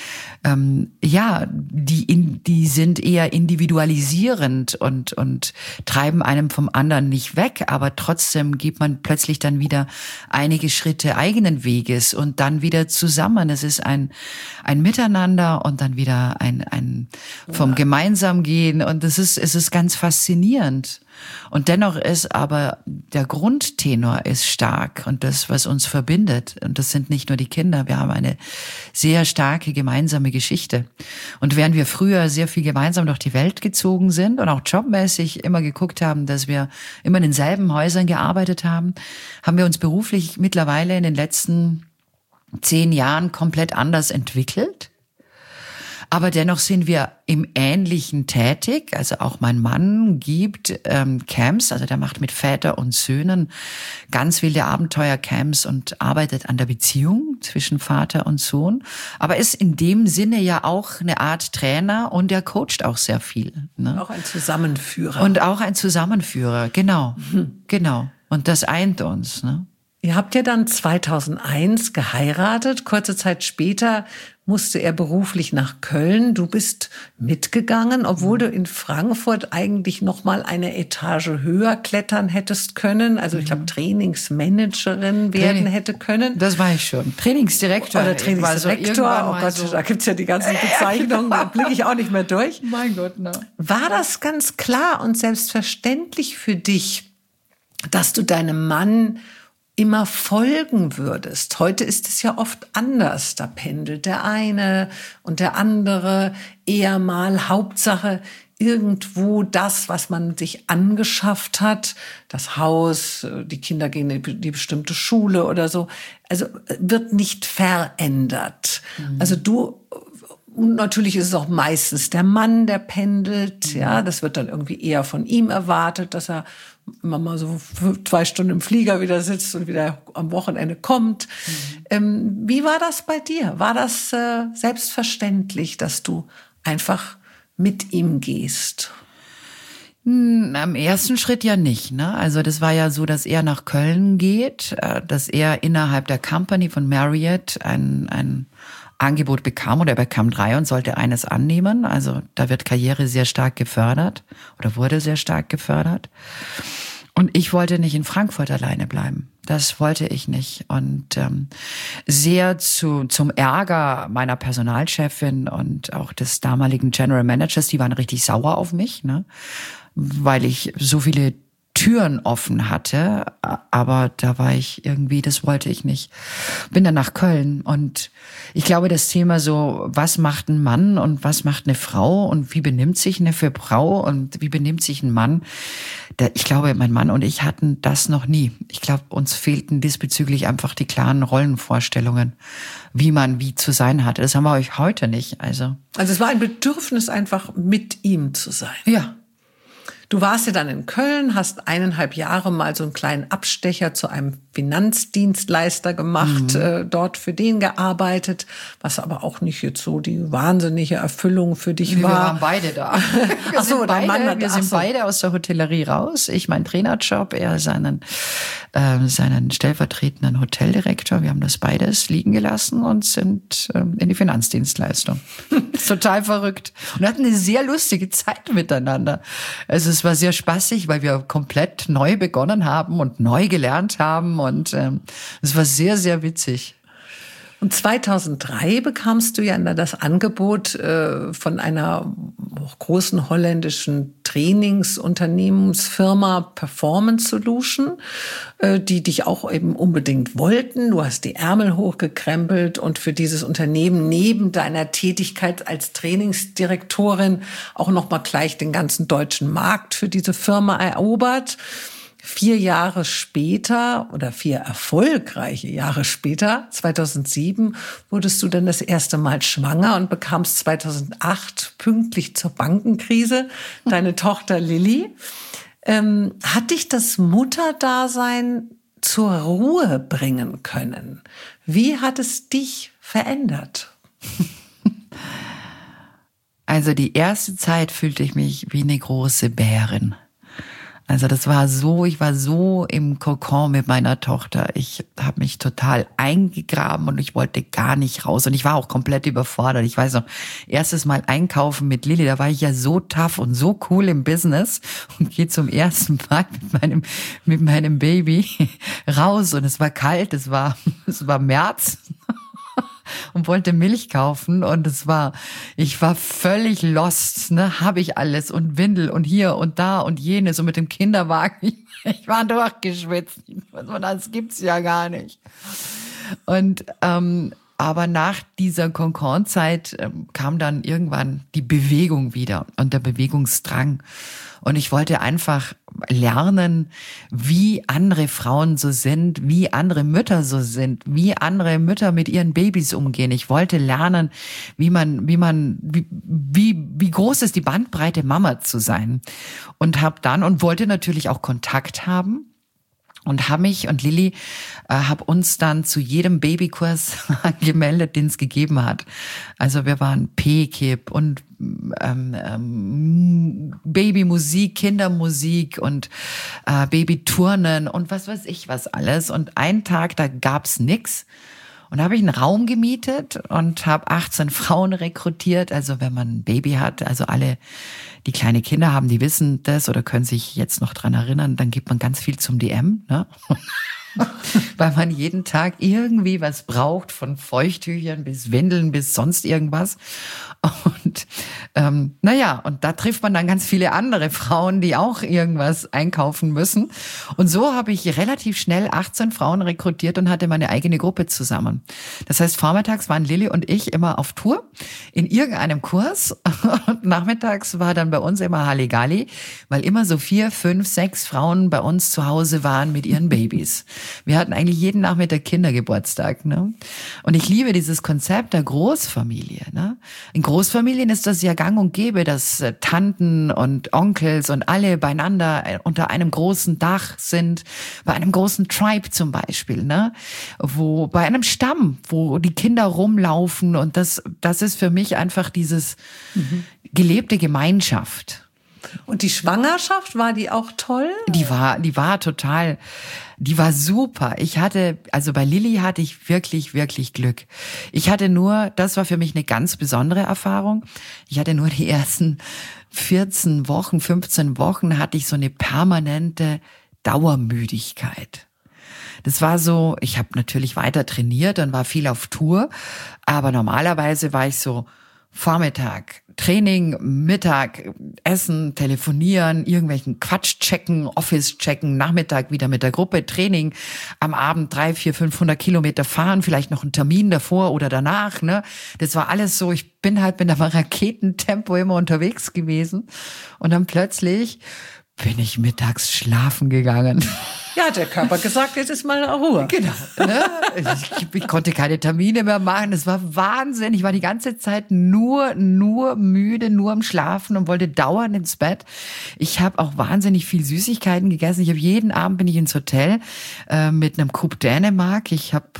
die sind eher individualisierend und treiben einem vom anderen nicht weg, aber trotzdem geht man plötzlich dann wieder einige Schritte eigenen Weges und dann wieder zusammen. Es ist ein Miteinander und dann wieder ein vom gemeinsam gehen und es ist ganz faszinierend. Und dennoch ist aber der Grundtenor ist stark und das, was uns verbindet, und das sind nicht nur die Kinder, wir haben eine sehr starke gemeinsame Geschichte. Und während wir früher sehr viel gemeinsam durch die Welt gezogen sind und auch jobmäßig immer geguckt haben, dass wir immer in denselben Häusern gearbeitet haben, haben wir uns beruflich mittlerweile in den letzten 10 Jahren komplett anders entwickelt. Aber dennoch sind wir im Ähnlichen tätig. Also auch mein Mann gibt Camps, also der macht mit Väter und Söhnen ganz wilde Abenteuercamps und arbeitet an der Beziehung zwischen Vater und Sohn. Aber ist in dem Sinne ja auch eine Art Trainer und er coacht auch sehr viel. Ne? Auch ein Zusammenführer. Und auch ein Zusammenführer, genau. Genau. Und das eint uns, ne? Ihr habt ja dann 2001 geheiratet. Kurze Zeit später musste er beruflich nach Köln. Du bist mitgegangen, obwohl du in Frankfurt eigentlich noch mal eine Etage höher klettern hättest können. Also ich glaube, Trainingsmanagerin werden hätte können. Das war ich schon. Trainingsdirektor. Oder Trainingsdirektor. Oh Gott, da gibt's ja die ganzen Bezeichnungen. Da blicke ich auch nicht mehr durch. Mein Gott, ne. War das ganz klar und selbstverständlich für dich, dass du deinem Mann immer folgen würdest? Heute ist es ja oft anders. Da pendelt der eine und der andere eher mal. Hauptsache irgendwo das, was man sich angeschafft hat, das Haus, die Kinder gehen in die bestimmte Schule oder so, also wird nicht verändert. Also und natürlich ist es auch meistens der Mann, der pendelt. Ja, das wird dann irgendwie eher von ihm erwartet, dass er immer mal so 2 Stunden im Flieger wieder sitzt und wieder am Wochenende kommt. Wie war das bei dir? War das selbstverständlich, dass du einfach mit ihm gehst? Am ersten Schritt ja nicht, ne? Also das war ja so, dass er nach Köln geht, dass er innerhalb der Company von Marriott ein Angebot bekam, oder er bekam 3 und sollte eines annehmen. Also da wird Karriere sehr stark gefördert oder wurde sehr stark gefördert. Und ich wollte nicht in Frankfurt alleine bleiben. Das wollte ich nicht. Und sehr zum Ärger meiner Personalchefin und auch des damaligen General Managers, die waren richtig sauer auf mich, ne? Weil ich so viele Türen offen hatte, aber da war ich irgendwie, das wollte ich nicht. Bin dann nach Köln und ich glaube, das Thema so, was macht ein Mann und was macht eine Frau und wie benimmt sich eine Frau und wie benimmt sich ein Mann, ich glaube, mein Mann und ich hatten das noch nie. Ich glaube, uns fehlten diesbezüglich einfach die klaren Rollenvorstellungen, wie man wie zu sein hatte. Das haben wir euch heute nicht. Also es war ein Bedürfnis, einfach mit ihm zu sein. Ja. Du warst ja dann in Köln, hast 1,5 Jahre mal so einen kleinen Abstecher zu einem Finanzdienstleister gemacht, dort für den gearbeitet, was aber auch nicht jetzt so die wahnsinnige Erfüllung für dich war. Wir waren beide da. Wir sind beide aus der Hotellerie raus. Ich meinen Trainerjob, er seinen stellvertretenden Hoteldirektor. Wir haben das beides liegen gelassen und sind in die Finanzdienstleistung. Total verrückt. Und hatten eine sehr lustige Zeit miteinander. Also es war sehr spaßig, weil wir komplett neu begonnen haben und neu gelernt haben. Und es war sehr, sehr witzig. Und 2003 bekamst du ja das Angebot von einer großen holländischen Trainingsunternehmensfirma Performance Solution, die dich auch eben unbedingt wollten. Du hast die Ärmel hochgekrempelt und für dieses Unternehmen neben deiner Tätigkeit als Trainingsdirektorin auch noch mal gleich den ganzen deutschen Markt für diese Firma erobert. 4 Jahre später oder 4 erfolgreiche Jahre später, 2007, wurdest du dann das erste Mal schwanger und bekamst 2008 pünktlich zur Bankenkrise deine Tochter Lilly. Hat dich das Mutterdasein zur Ruhe bringen können? Wie hat es dich verändert? Also die erste Zeit fühlte ich mich wie eine große Bärin. Also das war so, ich war so im Kokon mit meiner Tochter. Ich habe mich total eingegraben und ich wollte gar nicht raus. Und ich war auch komplett überfordert. Ich weiß noch, erstes Mal einkaufen mit Lilly, da war ich ja so tough und so cool im Business und gehe zum ersten Mal mit meinem Baby raus. Und es war kalt, es war März. Und wollte Milch kaufen und ich war völlig lost, ne, habe ich alles und Windel und hier und da und jenes und mit dem Kinderwagen, ich war durchgeschwitzt, das gibt's ja gar nicht. Und aber nach dieser Concon-Zeit kam dann irgendwann die Bewegung wieder und der Bewegungsdrang. Und ich wollte einfach lernen, wie andere Frauen so sind, wie andere Mütter so sind, wie andere Mütter mit ihren Babys umgehen. Ich wollte lernen, wie groß ist die Bandbreite, Mama zu sein. Und wollte natürlich auch Kontakt haben. Und habe mich und Lilly habe uns dann zu jedem Babykurs angemeldet, den es gegeben hat. Also wir waren P-Kip und Babymusik, Kindermusik und Babyturnen und was weiß ich was alles. Und einen Tag, da gab's nix. Und da habe ich einen Raum gemietet und habe 18 Frauen rekrutiert. Also wenn man ein Baby hat, also alle, die kleine Kinder haben, die wissen das oder können sich jetzt noch dran erinnern, dann gibt man ganz viel zum DM, ne? Weil man jeden Tag irgendwie was braucht, von Feuchttüchern bis Windeln bis sonst irgendwas. Und und da trifft man dann ganz viele andere Frauen, die auch irgendwas einkaufen müssen. Und so habe ich relativ schnell 18 Frauen rekrutiert und hatte meine eigene Gruppe zusammen. Das heißt, vormittags waren Lilly und ich immer auf Tour in irgendeinem Kurs und nachmittags war dann bei uns immer Halligalli, weil immer so 4, 5, 6 Frauen bei uns zu Hause waren mit ihren Babys. Wir hatten eigentlich jeden Nachmittag Kindergeburtstag, ne? Und ich liebe dieses Konzept der Großfamilie, ne? In Großfamilien ist das ja gang und gäbe, dass Tanten und Onkels und alle beieinander unter einem großen Dach sind, bei einem großen Tribe zum Beispiel, ne? Wo, bei einem Stamm, wo die Kinder rumlaufen und das ist für mich einfach dieses gelebte Gemeinschaft. Und die Schwangerschaft, war die auch toll? Die war total, die war super. Also bei Lilly hatte ich wirklich, wirklich Glück. Das war für mich eine ganz besondere Erfahrung. Ich hatte nur die ersten 14 Wochen, 15 Wochen hatte ich so eine permanente Dauermüdigkeit. Das war so, ich habe natürlich weiter trainiert und war viel auf Tour, aber normalerweise war ich so Vormittag Training, Mittag Essen, telefonieren, irgendwelchen Quatsch checken, Office checken, Nachmittag wieder mit der Gruppe Training, am Abend 300, 400, 500 Kilometer fahren, vielleicht noch einen Termin davor oder danach, ne? Das war alles so, ich bin halt mit einem Raketentempo immer unterwegs gewesen und dann plötzlich bin ich mittags schlafen gegangen. Ja, hat der Körper gesagt, jetzt ist mal Ruhe. Genau. Ne? Ich konnte keine Termine mehr machen. Das war Wahnsinn. Ich war die ganze Zeit nur müde, nur am Schlafen und wollte dauernd ins Bett. Ich habe auch wahnsinnig viel Süßigkeiten gegessen. Jeden Abend bin ich ins Hotel mit einem Coupe Dänemark. Ich hab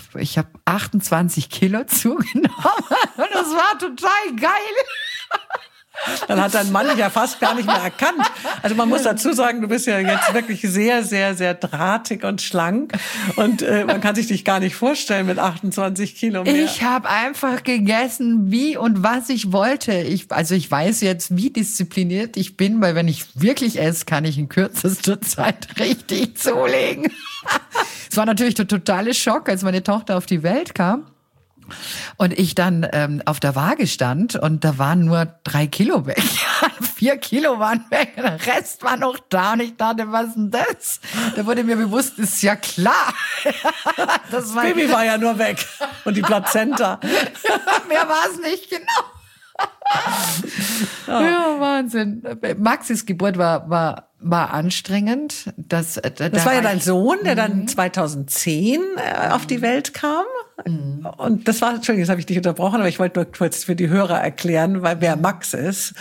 28 Kilo zugenommen und das war total geil. Dann hat dein Mann dich ja fast gar nicht mehr erkannt. Also man muss dazu sagen, du bist ja jetzt wirklich sehr, sehr, sehr drahtig und schlank. Und man kann sich dich gar nicht vorstellen mit 28 Kilo mehr. Ich habe einfach gegessen, wie und was ich wollte. Ich weiß jetzt, wie diszipliniert ich bin, weil wenn ich wirklich esse, kann ich in kürzester Zeit richtig zulegen. Es war natürlich der totale Schock, als meine Tochter auf die Welt kam. Und ich dann auf der Waage stand und da waren nur 3 Kilo weg. 4 Kilo waren weg, der Rest war noch da und ich dachte, was ist denn das? Da wurde mir bewusst, ist ja klar. Das Baby war ja nur weg und die Plazenta. Mehr war es nicht, genau. Ja, Wahnsinn. Maxis Geburt war anstrengend. Das war ja dein Sohn, der dann 2010 auf die Welt kam. Mhm. Und das war, Entschuldigung, jetzt habe ich dich unterbrochen, aber ich wollte nur kurz für die Hörer erklären, wer Max ist.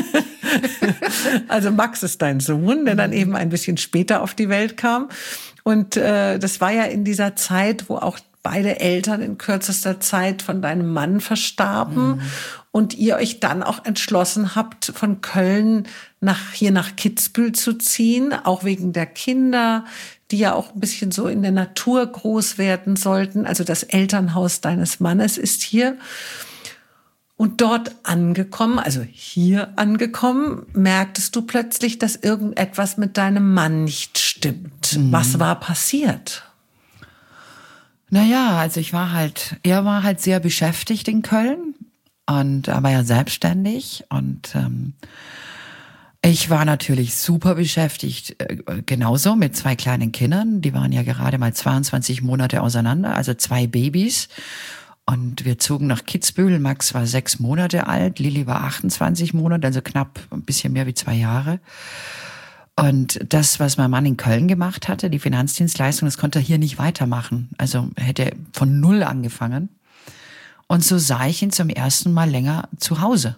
Also Max ist dein Sohn, der dann eben ein bisschen später auf die Welt kam. Und das war ja in dieser Zeit, wo auch beide Eltern in kürzester Zeit von deinem Mann verstarben und ihr euch dann auch entschlossen habt, von Köln hier nach Kitzbühel zu ziehen, auch wegen der Kinder, die ja auch ein bisschen so in der Natur groß werden sollten. Also das Elternhaus deines Mannes ist hier. Und dort angekommen, also hier angekommen, merktest du plötzlich, dass irgendetwas mit deinem Mann nicht stimmt. Was war passiert? Naja, also er war halt sehr beschäftigt in Köln und er war ja selbstständig und ich war natürlich super beschäftigt, genauso mit 2 kleinen Kindern. Die waren ja gerade mal 22 Monate auseinander, also 2 Babys. Und wir zogen nach Kitzbühel. Max war 6 Monate alt, Lilly war 28 Monate, also knapp ein bisschen mehr wie 2 Jahre. Und das, was mein Mann in Köln gemacht hatte, die Finanzdienstleistung, das konnte er hier nicht weitermachen. Also hätte von null angefangen. Und so sah ich ihn zum ersten Mal länger zu Hause.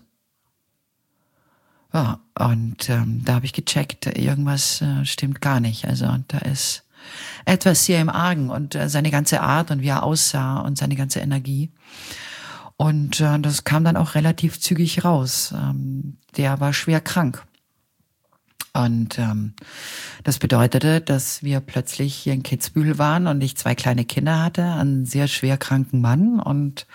Ja, und da habe ich gecheckt, irgendwas stimmt gar nicht. Also da ist etwas sehr im Argen und seine ganze Art und wie er aussah und seine ganze Energie. Und das kam dann auch relativ zügig raus. Der war schwer krank. Und das bedeutete, dass wir plötzlich hier in Kitzbühel waren und ich 2 kleine Kinder hatte, einen sehr schwer kranken Mann und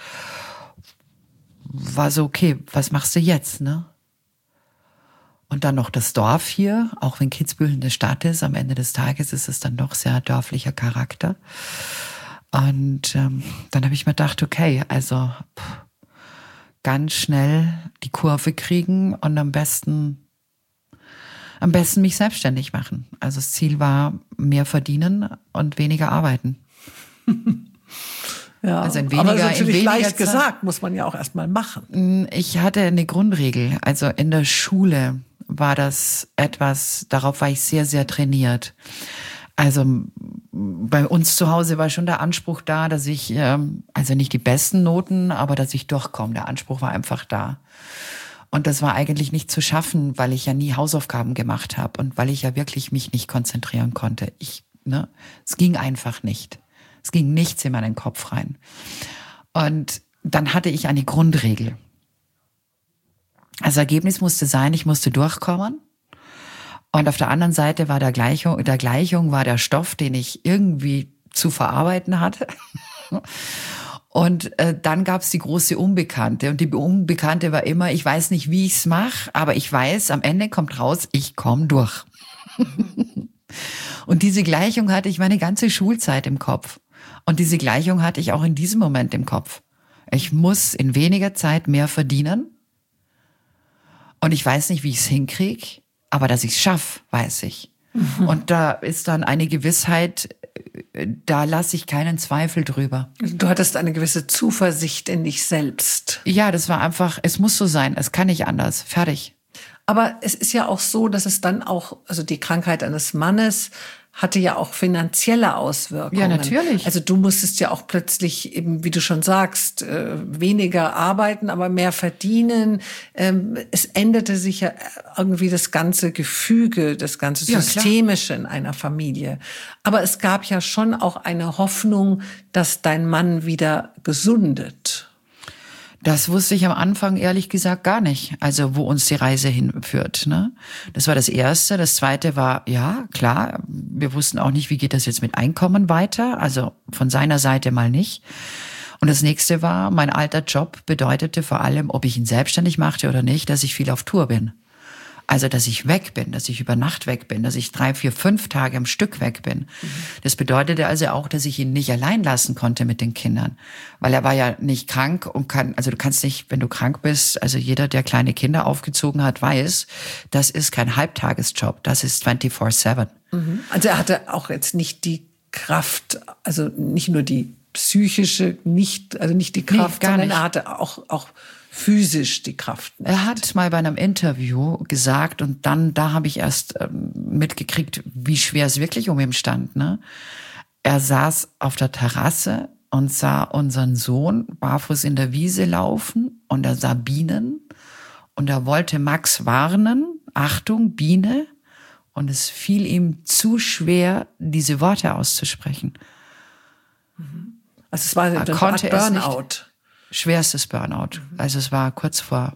war so, okay, was machst du jetzt, ne? Und dann noch das Dorf hier, auch wenn Kitzbühel eine Stadt ist, am Ende des Tages ist es dann doch sehr dörflicher Charakter. Und dann habe ich mir gedacht, okay, also ganz schnell die Kurve kriegen und am besten mich selbstständig machen. Also das Ziel war mehr verdienen und weniger arbeiten. Ja, also in weniger, aber das ist natürlich leicht Zeit. gesagt, muss man ja auch erstmal machen. Ich hatte eine Grundregel. Also in der Schule war das etwas, darauf war ich sehr, sehr trainiert. Also bei uns zu Hause war schon der Anspruch da, dass ich, also nicht die besten Noten, aber dass ich durchkomme. Der Anspruch war einfach da. Und das war eigentlich nicht zu schaffen, weil ich ja nie Hausaufgaben gemacht habe und weil ich ja wirklich mich nicht konzentrieren konnte. Es ging einfach nicht. Es ging nichts in meinen Kopf rein. Und dann hatte ich eine Grundregel. Das Ergebnis musste sein, ich musste durchkommen. Und auf der anderen Seite war der Gleichung war der Stoff, den ich irgendwie zu verarbeiten hatte. Und dann gab's die große Unbekannte. Und die Unbekannte war immer, ich weiß nicht, wie ich's mache, aber ich weiß, am Ende kommt raus, ich komme durch. Und diese Gleichung hatte ich meine ganze Schulzeit im Kopf. Und diese Gleichung hatte ich auch in diesem Moment im Kopf. Ich muss in weniger Zeit mehr verdienen. Und ich weiß nicht, wie ich's hinkriege, aber dass ich's schaffe, weiß ich. Mhm. Und da ist dann eine Gewissheit, da lasse ich keinen Zweifel drüber. Du hattest eine gewisse Zuversicht in dich selbst. Ja, das war einfach, es muss so sein, es kann nicht anders, fertig. Aber es ist ja auch so, dass es dann auch, also die Krankheit eines Mannes hatte ja auch finanzielle Auswirkungen. Ja, natürlich. Also du musstest ja auch plötzlich eben, wie du schon sagst, weniger arbeiten, aber mehr verdienen. Es änderte sich ja irgendwie das ganze Gefüge, das ganze Systemische in einer Familie. Aber es gab ja schon auch eine Hoffnung, dass dein Mann wieder gesundet. Das wusste ich am Anfang ehrlich gesagt gar nicht, also wo uns die Reise hinführt. Ne? Das war das Erste. Das Zweite war, ja, klar, wir wussten auch nicht, wie geht das jetzt mit Einkommen weiter, also von seiner Seite mal nicht. Und das Nächste war, mein alter Job bedeutete vor allem, ob ich ihn selbstständig machte oder nicht, dass ich viel auf Tour bin. Also, dass ich weg bin, dass ich über Nacht weg bin, dass ich 3, 4, 5 Tage am Stück weg bin. Mhm. Das bedeutete also auch, dass ich ihn nicht allein lassen konnte mit den Kindern. Weil er war ja nicht krank und du kannst nicht, wenn du krank bist, also jeder, der kleine Kinder aufgezogen hat, weiß, das ist kein Halbtagesjob, das ist 24/7. Mhm. Also er hatte auch jetzt nicht die Kraft, also nicht nur die psychische, nicht die Kraft, sondern er hatte auch physisch die Kraft nicht. Er hat mal bei einem Interview gesagt und dann, da habe ich erst mitgekriegt, wie schwer es wirklich um ihn stand. Ne? Er saß auf der Terrasse und sah unseren Sohn barfuß in der Wiese laufen und er sah Bienen und er wollte Max warnen, Achtung, Biene, und es fiel ihm zu schwer, diese Worte auszusprechen. Also es war eine Art Burnout. Schwerstes Burnout. Also es war kurz vor.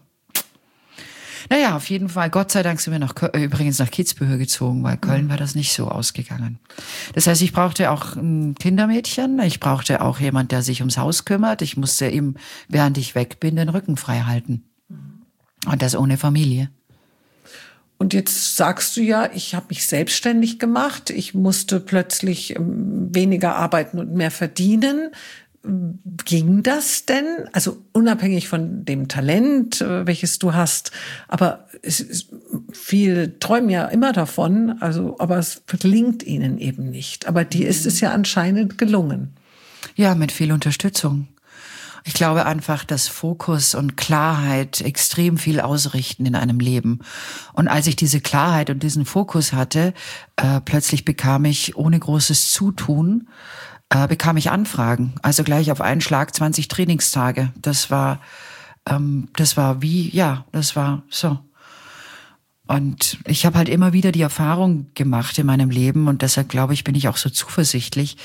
Naja, auf jeden Fall, Gott sei Dank sind wir übrigens nach Kitzbühel gezogen, weil Köln war das nicht so ausgegangen. Das heißt, ich brauchte auch ein Kindermädchen, ich brauchte auch jemand, der sich ums Haus kümmert. Ich musste ihm, während ich weg bin, den Rücken frei halten. Und das ohne Familie. Und jetzt sagst du ja, ich habe mich selbstständig gemacht, ich musste plötzlich weniger arbeiten und mehr verdienen. Ging das denn? Also unabhängig von dem Talent, welches du hast, aber viele träumen ja immer davon, also, aber es gelingt ihnen eben nicht. Aber dir ist es ja anscheinend gelungen. Ja, mit viel Unterstützung. Ich glaube einfach, dass Fokus und Klarheit extrem viel ausrichten in einem Leben. Und als ich diese Klarheit und diesen Fokus hatte, plötzlich bekam ich ohne großes Zutun, bekam ich Anfragen. Also gleich auf einen Schlag 20 Trainingstage. Das war so. Und ich habe halt immer wieder die Erfahrung gemacht in meinem Leben und deshalb glaube ich, bin ich auch so zuversichtlich,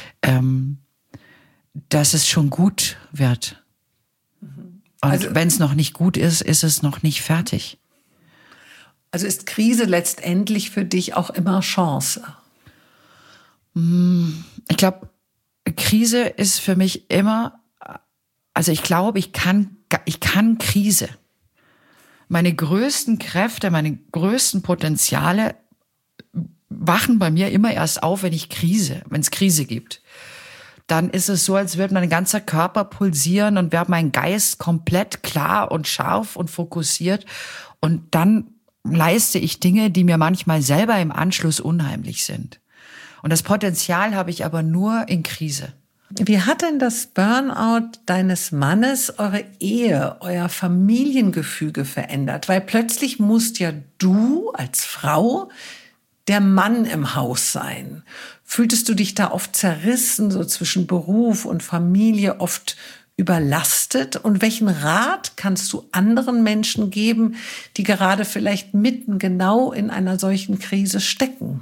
dass es schon gut wird. Und also, wenn es noch nicht gut ist, ist es noch nicht fertig. Also ist Krise letztendlich für dich auch immer Chance? Ich glaube, Krise ist für mich immer, also ich glaube, ich kann Krise. Meine größten Kräfte, meine größten Potenziale wachen bei mir immer erst auf, wenn es Krise gibt. Dann ist es so, als würde mein ganzer Körper pulsieren und wäre mein Geist komplett klar und scharf und fokussiert. Und dann leiste ich Dinge, die mir manchmal selber im Anschluss unheimlich sind. Und das Potenzial habe ich aber nur in Krise. Wie hat denn das Burnout deines Mannes eure Ehe, euer Familiengefüge verändert? Weil plötzlich musst ja du als Frau der Mann im Haus sein. Fühltest du dich da oft zerrissen, so zwischen Beruf und Familie, oft überlastet? Und welchen Rat kannst du anderen Menschen geben, die gerade vielleicht mitten genau in einer solchen Krise stecken?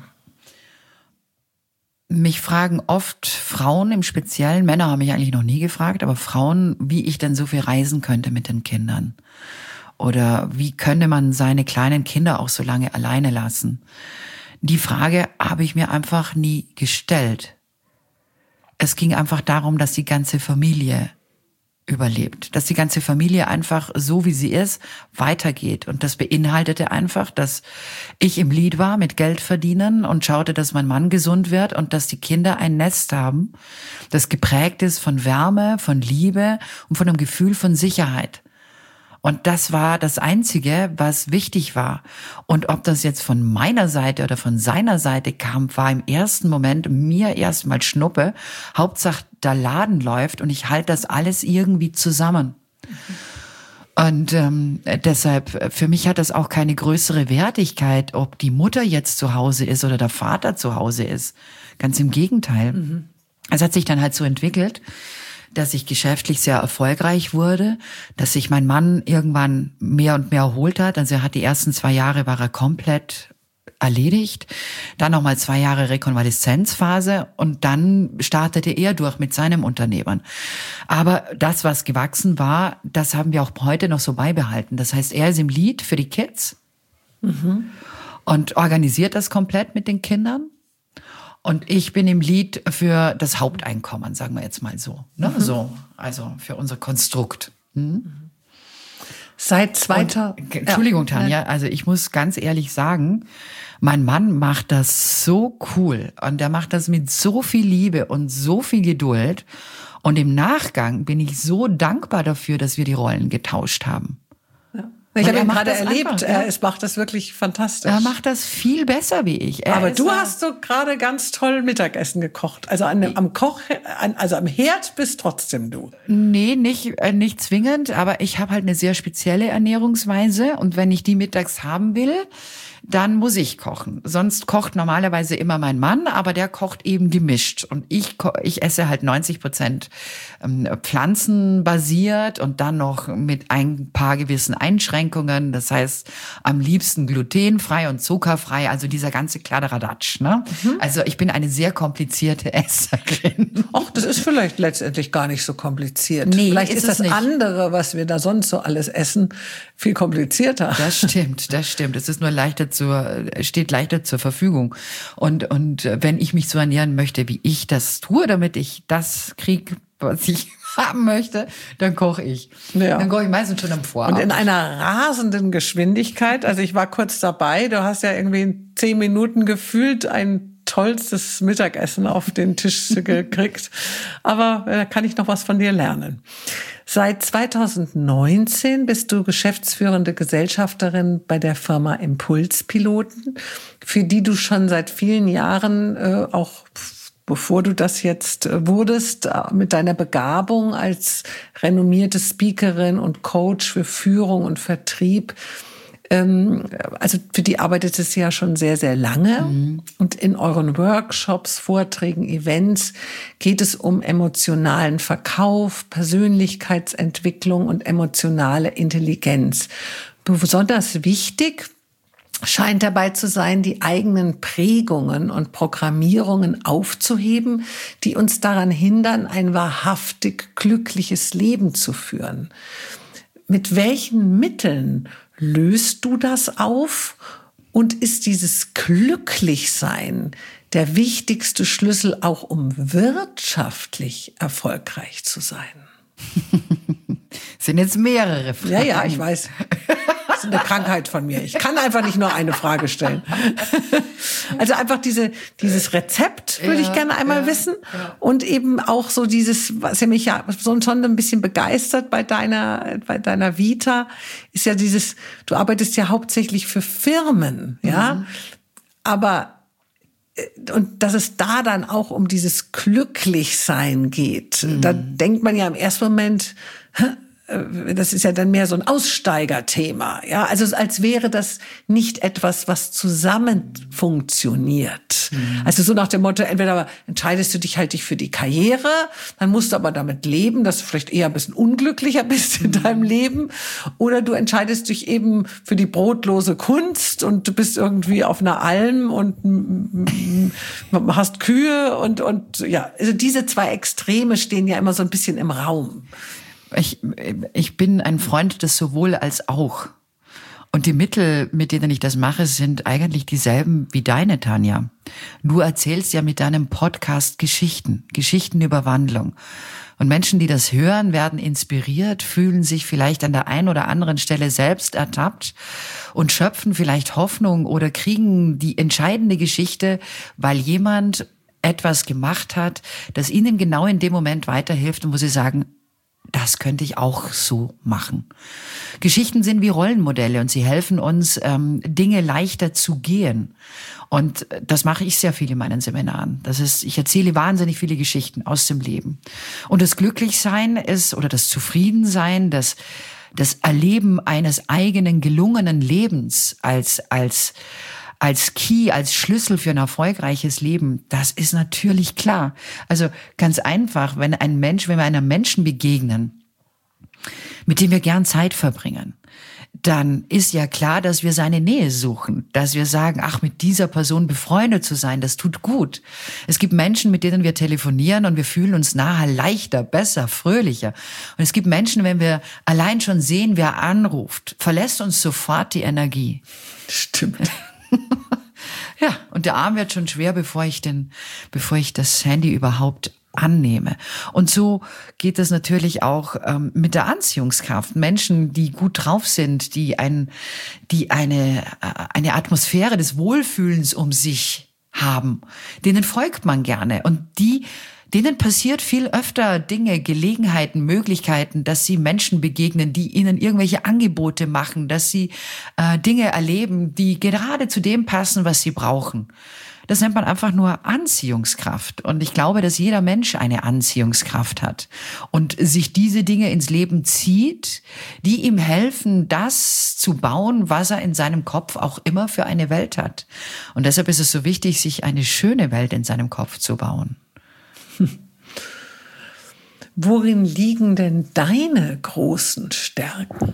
Mich fragen oft Frauen im Speziellen, Männer haben mich eigentlich noch nie gefragt, aber Frauen, wie ich denn so viel reisen könnte mit den Kindern. Oder wie könnte man seine kleinen Kinder auch so lange alleine lassen? Die Frage habe ich mir einfach nie gestellt. Es ging einfach darum, dass die ganze Familie überlebt, dass die ganze Familie einfach so, wie sie ist, weitergeht. Und das beinhaltete einfach, dass ich im Lied war mit Geld verdienen und schaute, dass mein Mann gesund wird und dass die Kinder ein Nest haben, das geprägt ist von Wärme, von Liebe und von einem Gefühl von Sicherheit. Und das war das Einzige, was wichtig war. Und ob das jetzt von meiner Seite oder von seiner Seite kam, war im ersten Moment mir erstmal Schnuppe. Hauptsache, der Laden läuft und ich halte das alles irgendwie zusammen. Und deshalb, für mich hat das auch keine größere Wertigkeit, ob die Mutter jetzt zu Hause ist oder der Vater zu Hause ist. Ganz im Gegenteil. Es hat sich dann halt so entwickelt, dass ich geschäftlich sehr erfolgreich wurde, dass sich mein Mann irgendwann mehr und mehr erholt hat. Also er hat die ersten 2 Jahre war er komplett erledigt, dann nochmal 2 Jahre Rekonvaleszenzphase und dann startete er durch mit seinem Unternehmen. Aber das, was gewachsen war, das haben wir auch heute noch so beibehalten. Das heißt, er ist im Lead für die Kids und organisiert das komplett mit den Kindern. Und ich bin im Lead für das Haupteinkommen, sagen wir jetzt mal so. Ne? So, also für unser Konstrukt. Seit 2000... Entschuldigung, Tanja, also ich muss ganz ehrlich sagen, mein Mann macht das so cool und er macht das mit so viel Liebe und so viel Geduld. Und im Nachgang bin ich so dankbar dafür, dass wir die Rollen getauscht haben. Ich habe ihn gerade erlebt, einfach, er macht das wirklich fantastisch. Er macht das viel besser wie ich. Aber du hast so gerade ganz toll Mittagessen gekocht. Also am Herd bist trotzdem du. Nee, nicht zwingend, aber ich habe halt eine sehr spezielle Ernährungsweise und wenn ich die mittags haben will, dann muss ich kochen. Sonst kocht normalerweise immer mein Mann, aber der kocht eben gemischt. Und ich esse halt 90% pflanzenbasiert und dann noch mit ein paar gewissen Einschränkungen. Das heißt, am liebsten glutenfrei und zuckerfrei, also dieser ganze Kladderadatsch. Ne? Also ich bin eine sehr komplizierte Esserin. Ach, das ist vielleicht letztendlich gar nicht so kompliziert. Nee, vielleicht ist das nicht. andere, was wir da sonst so alles essen, viel komplizierter. Das stimmt. Es ist nur steht leichter zur Verfügung. Und wenn ich mich so ernähren möchte, wie ich das tue, damit ich das kriege, was ich haben möchte, dann koche ich. Ja. Dann koche ich meistens schon am Vorabend. Und in einer rasenden Geschwindigkeit, also ich war kurz dabei, du hast ja irgendwie in 10 Minuten gefühlt ein tollstes Mittagessen auf den Tisch gekriegt. Aber da kann ich noch was von dir lernen. Seit 2019 bist du geschäftsführende Gesellschafterin bei der Firma Impulspiloten, für die du schon seit vielen Jahren, auch bevor du das jetzt wurdest, mit deiner Begabung als renommierte Speakerin und Coach für Führung und Vertrieb, also für die arbeitet es ja schon sehr, sehr lange. Und in euren Workshops, Vorträgen, Events geht es um emotionalen Verkauf, Persönlichkeitsentwicklung und emotionale Intelligenz. Besonders wichtig scheint dabei zu sein, die eigenen Prägungen und Programmierungen aufzuheben, die uns daran hindern, ein wahrhaftig glückliches Leben zu führen. Mit welchen Mitteln löst du das auf? Und ist dieses Glücklichsein der wichtigste Schlüssel, auch um wirtschaftlich erfolgreich zu sein? Sind jetzt mehrere Fragen. Ja, ich weiß. Das ist eine Krankheit von mir. Ich kann einfach nicht nur eine Frage stellen. Also einfach dieses Rezept würde ich gerne einmal wissen. Ja. Und eben auch so dieses, was ja mich ja schon ein bisschen begeistert bei deiner Vita, ist ja dieses, du arbeitest ja hauptsächlich für Firmen, ja. Aber und dass es da dann auch um dieses Glücklichsein geht. Da denkt man ja im ersten Moment, das ist ja dann mehr so ein Aussteigerthema, ja. Also als wäre das nicht etwas, was zusammen funktioniert. Also so nach dem Motto, entweder entscheidest du dich halt für die Karriere, dann musst du aber damit leben, dass du vielleicht eher ein bisschen unglücklicher bist in deinem Leben, oder du entscheidest dich eben für die brotlose Kunst und du bist irgendwie auf einer Alm und hast Kühe und ja, also diese zwei Extreme stehen ja immer so ein bisschen im Raum. Ich bin ein Freund des sowohl als auch. Und die Mittel, mit denen ich das mache, sind eigentlich dieselben wie deine, Tanja. Du erzählst ja mit deinem Podcast Geschichten über Wandlung. Und Menschen, die das hören, werden inspiriert, fühlen sich vielleicht an der einen oder anderen Stelle selbst ertappt und schöpfen vielleicht Hoffnung oder kriegen die entscheidende Geschichte, weil jemand etwas gemacht hat, das ihnen genau in dem Moment weiterhilft und wo sie sagen, das könnte ich auch so machen. Geschichten sind wie Rollenmodelle und sie helfen uns, Dinge leichter zu gehen. Und das mache ich sehr viel in meinen Seminaren. Ich erzähle wahnsinnig viele Geschichten aus dem Leben. Und das Glücklichsein ist, oder das Zufriedensein, das Erleben eines eigenen gelungenen Lebens als Key, als Schlüssel für ein erfolgreiches Leben, das ist natürlich klar. Also ganz einfach, wenn wir einem Menschen begegnen, mit dem wir gern Zeit verbringen, dann ist ja klar, dass wir seine Nähe suchen, dass wir sagen, ach, mit dieser Person befreundet zu sein, das tut gut. Es gibt Menschen, mit denen wir telefonieren und wir fühlen uns nahe, leichter, besser, fröhlicher. Und es gibt Menschen, wenn wir allein schon sehen, wer anruft, verlässt uns sofort die Energie. Stimmt. Ja, und der Arm wird schon schwer, bevor ich das Handy überhaupt annehme. Und so geht es natürlich auch mit der Anziehungskraft. Menschen, die gut drauf sind, die eine Atmosphäre des Wohlfühlens um sich haben, denen folgt man gerne. Und denen passiert viel öfter Dinge, Gelegenheiten, Möglichkeiten, dass sie Menschen begegnen, die ihnen irgendwelche Angebote machen, dass sie Dinge erleben, die gerade zu dem passen, was sie brauchen. Das nennt man einfach nur Anziehungskraft. Und ich glaube, dass jeder Mensch eine Anziehungskraft hat und sich diese Dinge ins Leben zieht, die ihm helfen, das zu bauen, was er in seinem Kopf auch immer für eine Welt hat. Und deshalb ist es so wichtig, sich eine schöne Welt in seinem Kopf zu bauen. Worin liegen denn deine großen Stärken?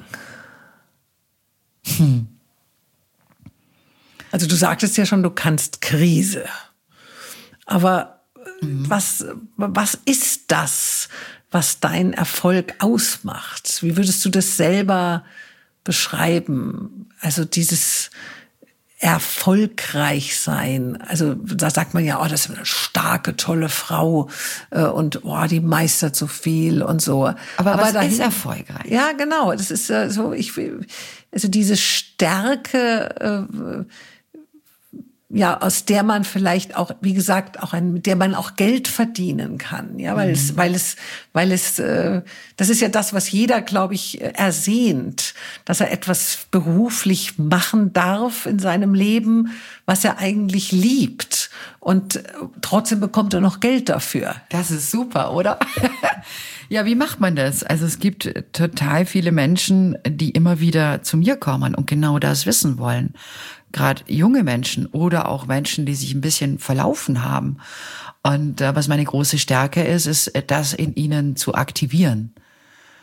Also du sagtest ja schon, du kannst Krise. Aber was ist das, was deinen Erfolg ausmacht? Wie würdest du das selber beschreiben? Also dieses erfolgreich sein. Also da sagt man ja, das ist eine starke, tolle Frau und die meistert so viel und so. Aber was ist erfolgreich? Ja, genau. Das ist so. Also diese Stärke, aus der man vielleicht auch, wie gesagt, mit der man auch Geld verdienen kann, ja, weil es, das ist ja das, was jeder, glaube ich, ersehnt, dass er etwas beruflich machen darf in seinem Leben, was er eigentlich liebt, und trotzdem bekommt er noch Geld dafür. Das ist super, oder? Ja, wie macht man das? Also es gibt total viele Menschen, die immer wieder zu mir kommen und genau das wissen wollen. Gerade junge Menschen oder auch Menschen, die sich ein bisschen verlaufen haben. Und was meine große Stärke ist das in ihnen zu aktivieren.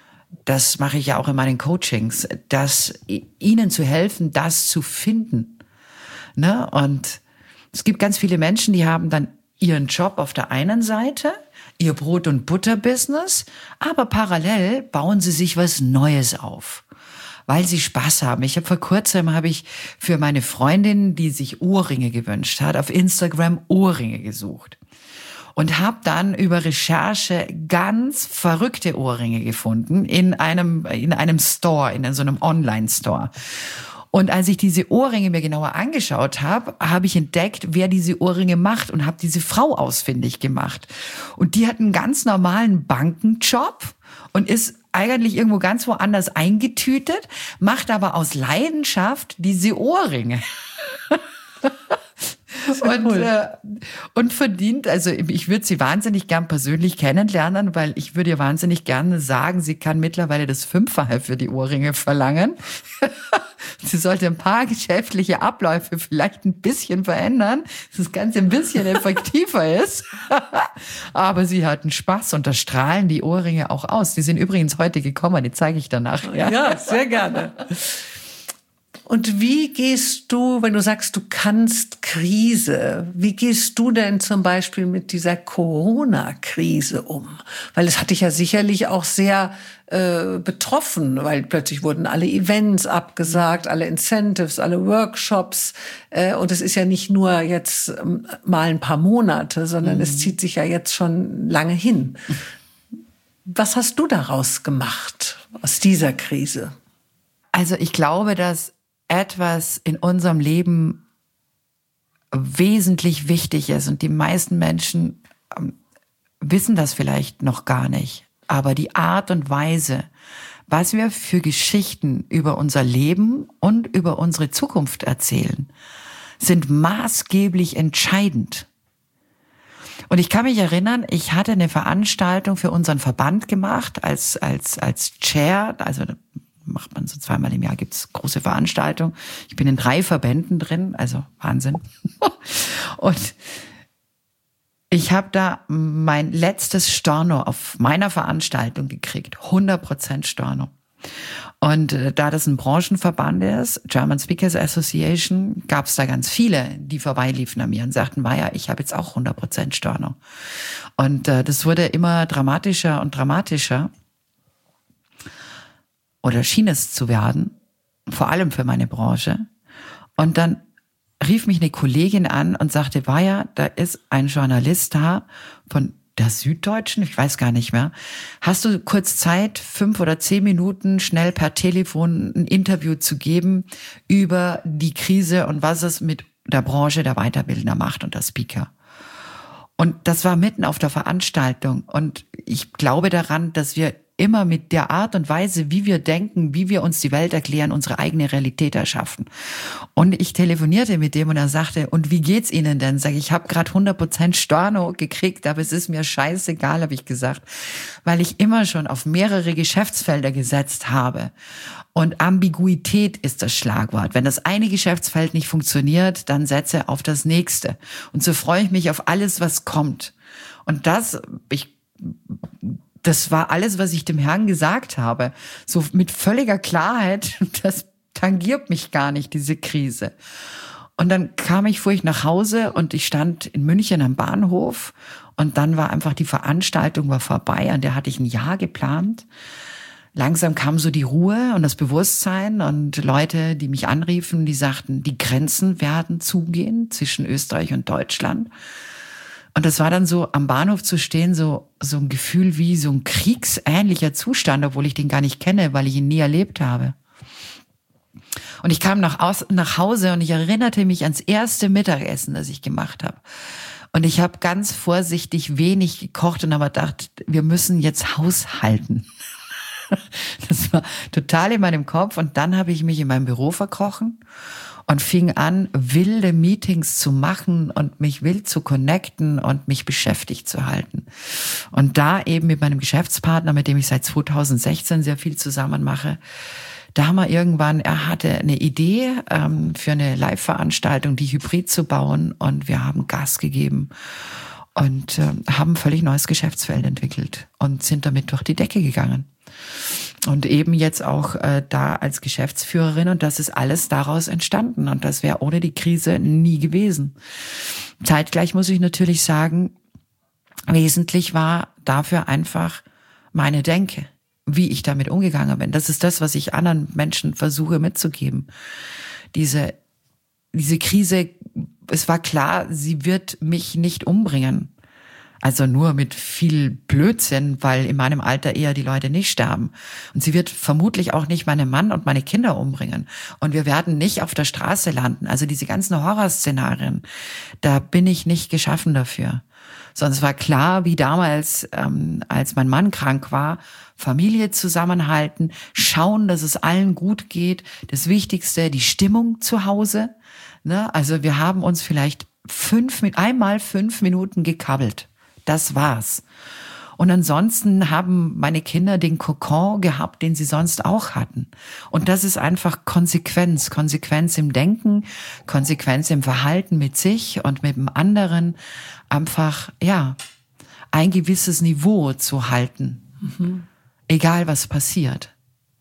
Das mache ich ja auch in meinen Coachings, ihnen zu helfen, das zu finden. Ne? Und es gibt ganz viele Menschen, die haben dann ihren Job auf der einen Seite, ihr Brot- und Butter-Business, aber parallel bauen sie sich was Neues auf, weil sie Spaß haben. Vor kurzem habe ich für meine Freundin, die sich Ohrringe gewünscht hat, auf Instagram Ohrringe gesucht. Und habe dann über Recherche ganz verrückte Ohrringe gefunden in einem Store, in so einem Online-Store. Und als ich diese Ohrringe mir genauer angeschaut habe, habe ich entdeckt, wer diese Ohrringe macht und habe diese Frau ausfindig gemacht. Und die hat einen ganz normalen Bankenjob und ist eigentlich irgendwo ganz woanders eingetütet, macht aber aus Leidenschaft diese Ohrringe. Und verdient, also ich würde sie wahnsinnig gern persönlich kennenlernen, weil ich würde ihr wahnsinnig gerne sagen, sie kann mittlerweile das 5-fache für die Ohrringe verlangen. Sie sollte ein paar geschäftliche Abläufe vielleicht ein bisschen verändern, dass das Ganze ein bisschen effektiver ist. Aber sie hat einen Spaß und da strahlen die Ohrringe auch aus. Die sind übrigens heute gekommen, die zeige ich danach. Ja, sehr gerne. Und wie gehst du, wenn du sagst, du kannst Krise, wie gehst du denn zum Beispiel mit dieser Corona-Krise um? Weil es hat dich ja sicherlich auch sehr betroffen, weil plötzlich wurden alle Events abgesagt, alle Incentives, alle Workshops. Und es ist ja nicht nur jetzt mal ein paar Monate, sondern es zieht sich ja jetzt schon lange hin. Was hast du daraus gemacht, aus dieser Krise? Also ich glaube, dass etwas in unserem Leben wesentlich wichtig ist und die meisten Menschen wissen das vielleicht noch gar nicht. Aber die Art und Weise, was wir für Geschichten über unser Leben und über unsere Zukunft erzählen, sind maßgeblich entscheidend. Und ich kann mich erinnern, ich hatte eine Veranstaltung für unseren Verband gemacht als Chair, also macht man so 2-mal im Jahr, gibt's große Veranstaltungen. Ich bin in 3 Verbänden drin, also Wahnsinn. Und ich habe da mein letztes Storno auf meiner Veranstaltung gekriegt, 100% Storno. Und da das ein Branchenverband ist, German Speakers Association, gab es da ganz viele, die vorbeiliefen an mir und sagten, Maja, ich habe jetzt auch 100% Storno. Und das wurde immer dramatischer und dramatischer. Oder schien es zu werden, vor allem für meine Branche. Und dann rief mich eine Kollegin an und sagte, Maja, da ist ein Journalist da von der Süddeutschen, ich weiß gar nicht mehr. Hast du kurz Zeit, 5 oder 10 Minuten schnell per Telefon ein Interview zu geben über die Krise und was es mit der Branche der Weiterbildner macht und der Speaker? Und das war mitten auf der Veranstaltung. Und ich glaube daran, dass wir immer mit der Art und Weise, wie wir denken, wie wir uns die Welt erklären, unsere eigene Realität erschaffen. Und ich telefonierte mit dem und er sagte, und wie geht's Ihnen denn? Sag ich, habe gerade 100% Storno gekriegt, aber es ist mir scheißegal, habe ich gesagt, weil ich immer schon auf mehrere Geschäftsfelder gesetzt habe. Und Ambiguität ist das Schlagwort. Wenn das eine Geschäftsfeld nicht funktioniert, dann setze auf das nächste. Und so freue ich mich auf alles, was kommt. Und das war alles, was ich dem Herrn gesagt habe. So mit völliger Klarheit, das tangiert mich gar nicht, diese Krise. Und dann fuhr ich nach Hause und ich stand in München am Bahnhof und dann war einfach die Veranstaltung war vorbei, an der hatte ich ein Jahr geplant. Langsam kam so die Ruhe und das Bewusstsein und Leute, die mich anriefen, die sagten, die Grenzen werden zugehen zwischen Österreich und Deutschland. Und das war dann so, am Bahnhof zu stehen, so ein Gefühl wie so ein kriegsähnlicher Zustand, obwohl ich den gar nicht kenne, weil ich ihn nie erlebt habe. Und ich kam nach Hause und ich erinnerte mich ans erste Mittagessen, das ich gemacht habe. Und ich habe ganz vorsichtig wenig gekocht und habe gedacht, wir müssen jetzt haushalten. Das war total in meinem Kopf. Und dann habe ich mich in meinem Büro verkrochen und fing an, wilde Meetings zu machen und mich wild zu connecten und mich beschäftigt zu halten. Und da eben mit meinem Geschäftspartner, mit dem ich seit 2016 sehr viel zusammen mache, da haben wir irgendwann, er hatte eine Idee für eine Live-Veranstaltung, die hybrid zu bauen, und wir haben Gas gegeben und haben ein völlig neues Geschäftsfeld entwickelt und sind damit durch die Decke gegangen. Und eben jetzt auch da als Geschäftsführerin, und das ist alles daraus entstanden und das wäre ohne die Krise nie gewesen. Zeitgleich muss ich natürlich sagen, wesentlich war dafür einfach meine Denke, wie ich damit umgegangen bin. Das ist das, was ich anderen Menschen versuche mitzugeben. Diese Krise, es war klar, sie wird mich nicht umbringen. Also nur mit viel Blödsinn, weil in meinem Alter eher die Leute nicht sterben. Und sie wird vermutlich auch nicht meinen Mann und meine Kinder umbringen. Und wir werden nicht auf der Straße landen. Also diese ganzen Horrorszenarien, da bin ich nicht geschaffen dafür. Sondern es war klar, wie damals, als mein Mann krank war, Familie zusammenhalten, schauen, dass es allen gut geht. Das Wichtigste, die Stimmung zu Hause. Ne? Also wir haben uns vielleicht einmal 5 Minuten gekabbelt. Das war's. Und ansonsten haben meine Kinder den Kokon gehabt, den sie sonst auch hatten. Und das ist einfach Konsequenz. Konsequenz im Denken, Konsequenz im Verhalten mit sich und mit dem anderen. Einfach, ja, ein gewisses Niveau zu halten. Egal, was passiert.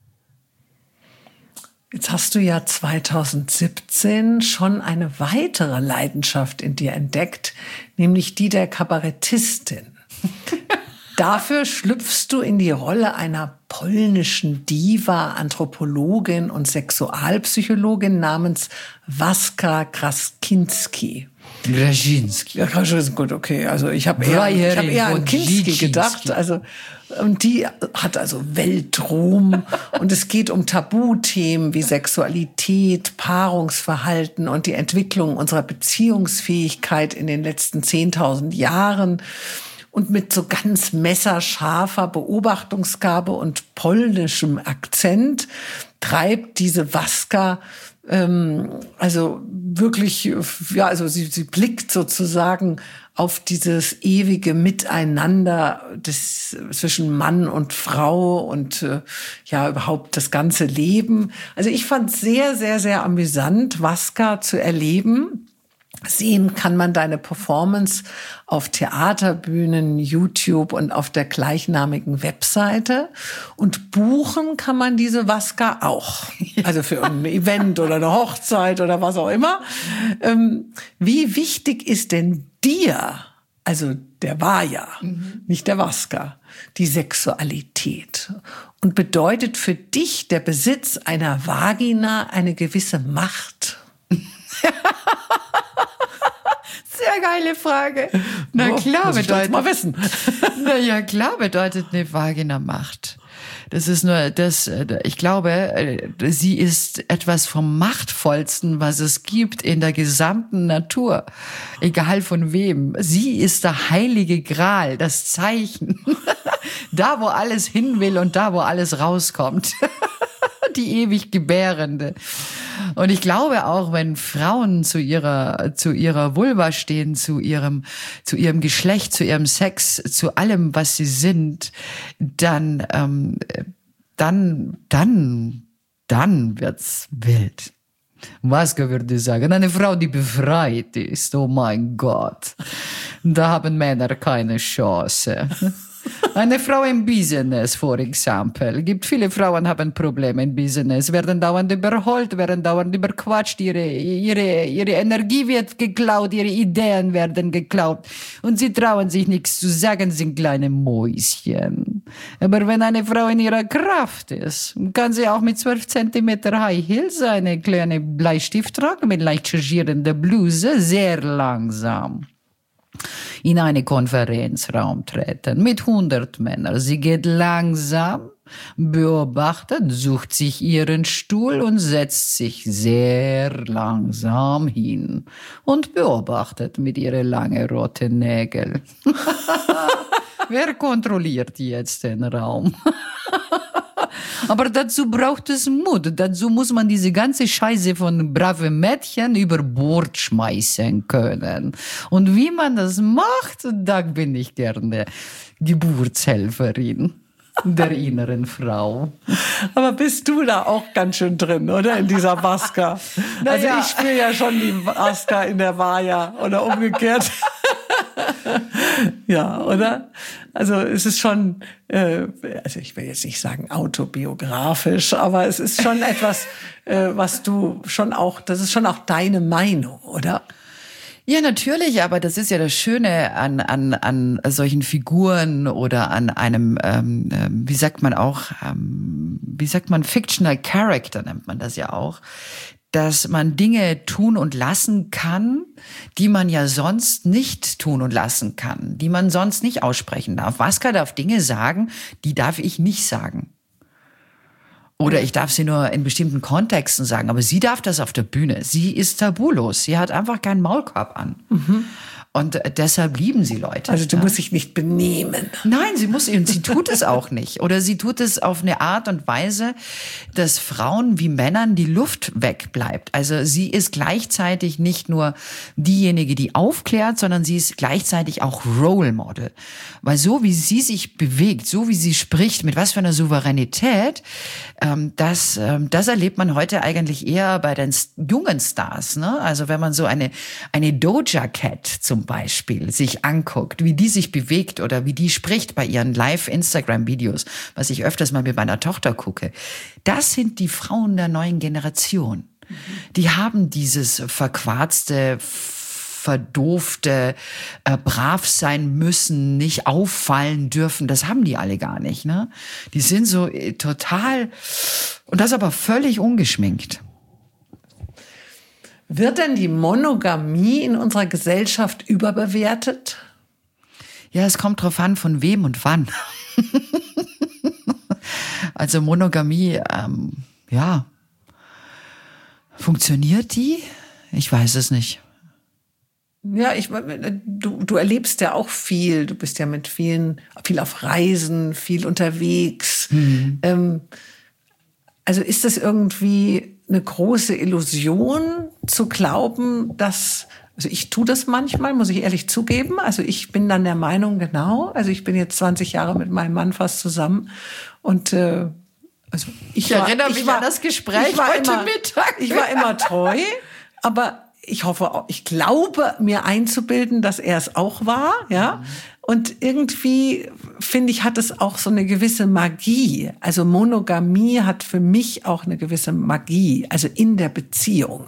Jetzt hast du ja 2017 schon eine weitere Leidenschaft in dir entdeckt, nämlich die der Kabarettistin. Dafür schlüpfst du in die Rolle einer polnischen Diva, Anthropologin und Sexualpsychologin namens Waska Krasinski. Grazinski. Ja, gut, okay. Also ich habe eher an Kinski gedacht. Also und die hat also Weltruhm und es geht um Tabuthemen wie Sexualität, Paarungsverhalten und die Entwicklung unserer Beziehungsfähigkeit in den letzten 10.000 Jahren. Und mit so ganz messerscharfer Beobachtungsgabe und polnischem Akzent treibt diese Waska also wirklich, ja, also sie blickt sozusagen auf dieses ewige Miteinander zwischen Mann und Frau und ja, überhaupt das ganze Leben. Also ich fand sehr, sehr, sehr amüsant, Waska zu erleben. Sehen kann man deine Performance auf Theaterbühnen, YouTube und auf der gleichnamigen Webseite. Und buchen kann man diese Waska auch. Also für ein Event oder eine Hochzeit oder was auch immer. Wie wichtig ist denn dir, also der Vaja, nicht der Waska, die Sexualität? Und bedeutet für dich der Besitz einer Vagina eine gewisse Macht? Sehr geile Frage. Na klar, bedeutet mal wissen. Na ja, klar bedeutet eine Vagina Macht. Das ist nur das, ich glaube, sie ist etwas vom Machtvollsten, was es gibt in der gesamten Natur. Egal von wem. Sie ist der heilige Gral, das Zeichen. Da, wo alles hin will und da, wo alles rauskommt. Die ewig Gebärende. Und ich glaube auch, wenn Frauen zu ihrer Vulva stehen, zu ihrem Geschlecht, zu ihrem Sex, zu allem, was sie sind, dann wird's wild. Waska würde sagen, eine Frau, die befreit ist, oh mein Gott, da haben Männer keine Chance. Eine Frau im Business, for example. Gibt viele Frauen haben Probleme im Business, werden dauernd überholt, werden dauernd überquatscht, ihre Energie wird geklaut, ihre Ideen werden geklaut und sie trauen sich nichts zu sagen, sind kleine Mäuschen. Aber wenn eine Frau in ihrer Kraft ist, kann sie auch mit 12 Zentimeter High Heels eine kleine Bleistift tragen, mit leicht chargierender Bluse, sehr langsam in einen Konferenzraum treten mit 100 Männern. Sie geht langsam, beobachtet, sucht sich ihren Stuhl und setzt sich sehr langsam hin und beobachtet mit ihren langen roten Nägeln. Wer kontrolliert jetzt den Raum? Aber dazu braucht es Mut. Dazu muss man diese ganze Scheiße von braven Mädchen über Bord schmeißen können. Und wie man das macht, da bin ich gerne Geburtshelferin der inneren Frau. Aber bist du da auch ganz schön drin, oder? In dieser Waska. Also ich spüre ja schon die Waska in der Vaja oder umgekehrt. Ja, oder? Also es ist schon, also ich will jetzt nicht sagen autobiografisch, aber es ist schon etwas, was du schon auch, das ist schon auch deine Meinung, oder? Ja, natürlich, aber das ist ja das Schöne an solchen Figuren oder an einem, wie sagt man, Fictional Character nennt man das ja auch, dass man Dinge tun und lassen kann, die man ja sonst nicht tun und lassen kann, die man sonst nicht aussprechen darf. Waska darf Dinge sagen, die darf ich nicht sagen. Oder ich darf sie nur in bestimmten Kontexten sagen, aber sie darf das auf der Bühne. Sie ist tabulos. Sie hat einfach keinen Maulkorb an. Mhm. Und deshalb lieben sie Leute. Also du musst dich nicht benehmen. Nein, und sie tut es auch nicht. Oder sie tut es auf eine Art und Weise, dass Frauen wie Männern die Luft wegbleibt. Also sie ist gleichzeitig nicht nur diejenige, die aufklärt, sondern sie ist gleichzeitig auch Role Model. Weil so wie sie sich bewegt, so wie sie spricht, mit was für einer Souveränität, das erlebt man heute eigentlich eher bei den jungen Stars. Ne? Also wenn man so eine Doja Cat zum Beispiel sich anguckt, wie die sich bewegt oder wie die spricht bei ihren Live-Instagram-Videos, was ich öfters mal mit meiner Tochter gucke, das sind die Frauen der neuen Generation. Mhm. Die haben dieses verquarzte, verdoofte, brav sein müssen, nicht auffallen dürfen, das haben die alle gar nicht. Ne? Die sind so total, und das aber völlig ungeschminkt. Wird denn die Monogamie in unserer Gesellschaft überbewertet? Ja, es kommt drauf an, von wem und wann. Also Monogamie, ja, funktioniert die? Ich weiß es nicht. Ja, du erlebst ja auch viel. Du bist ja mit viel auf Reisen, viel unterwegs. Mhm. Also ist das irgendwie eine große Illusion zu glauben, dass, also ich tue das manchmal, muss ich ehrlich zugeben. Also ich bin dann der Meinung, genau, also ich bin jetzt 20 Jahre mit meinem Mann fast zusammen und also ich erinnere mich an das Gespräch heute Mittag. Ich war immer treu, aber ich glaube mir einzubilden, dass er es auch war, ja. Und irgendwie, finde ich, hat es auch so eine gewisse Magie. Also Monogamie hat für mich auch eine gewisse Magie, also in der Beziehung.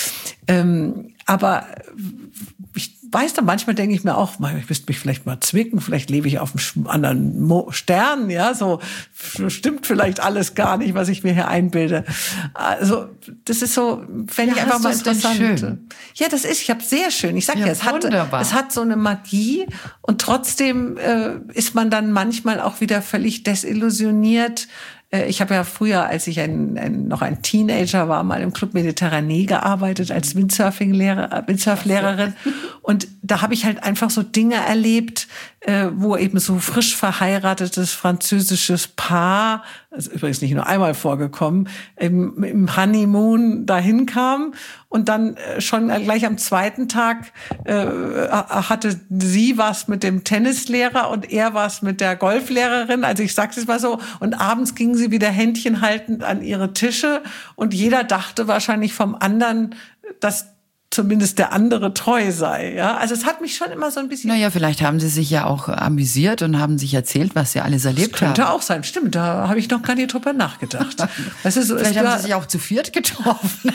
Aber ich weiß dann, manchmal denke ich mir auch, ich müsste mich vielleicht mal zwicken, vielleicht lebe ich auf einem anderen Stern, ja, so stimmt vielleicht alles gar nicht, was ich mir hier einbilde. Also das ist so, fände ich einfach mal interessant. Schön? Ja, ich habe sehr schön. Ich sag ja, es hat so eine Magie und trotzdem ist man dann manchmal auch wieder völlig desillusioniert. Ich habe ja früher, als ich noch ein Teenager war, mal im Club Mediterranee gearbeitet als Windsurflehrerin. Und da habe ich halt einfach so Dinge erlebt, wo eben so frisch verheiratetes französisches Paar, das ist übrigens nicht nur einmal vorgekommen, im Honeymoon dahin kam und dann schon gleich am zweiten Tag hatte sie was mit dem Tennislehrer und er was mit der Golflehrerin. Also ich sag's jetzt mal so. Und abends gingen sie wieder Händchen haltend an ihre Tische und jeder dachte wahrscheinlich vom anderen, dass zumindest der andere treu sei. Ja? Also es hat mich schon immer so ein bisschen... Naja, vielleicht haben sie sich ja auch amüsiert und haben sich erzählt, was sie alles erlebt haben. Das könnte auch sein, stimmt. Da habe ich noch gar nicht drüber nachgedacht. Vielleicht haben sie sich auch zu viert getroffen.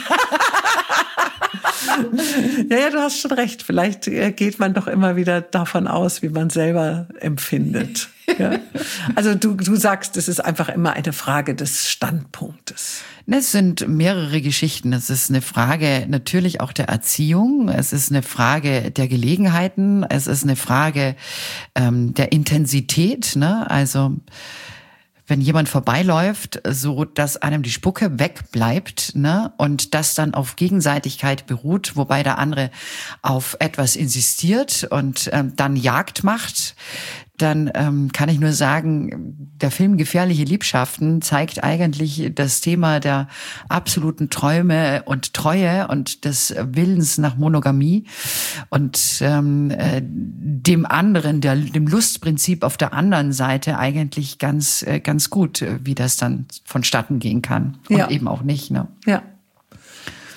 Ja, du hast schon recht. Vielleicht geht man doch immer wieder davon aus, wie man selber empfindet. Ja. Also du sagst, es ist einfach immer eine Frage des Standpunktes. Es sind mehrere Geschichten. Es ist eine Frage natürlich auch der Erziehung. Es ist eine Frage der Gelegenheiten. Es ist eine Frage der Intensität. Ne? Also wenn jemand vorbeiläuft, so dass einem die Spucke wegbleibt, ne, und das dann auf Gegenseitigkeit beruht, wobei der andere auf etwas insistiert und dann Jagd macht, dann kann ich nur sagen, der Film Gefährliche Liebschaften zeigt eigentlich das Thema der absoluten Träume und Treue und des Willens nach Monogamie und dem anderen, dem Lustprinzip auf der anderen Seite eigentlich ganz gut, wie das dann vonstatten gehen kann und eben auch nicht. Ne? Ja.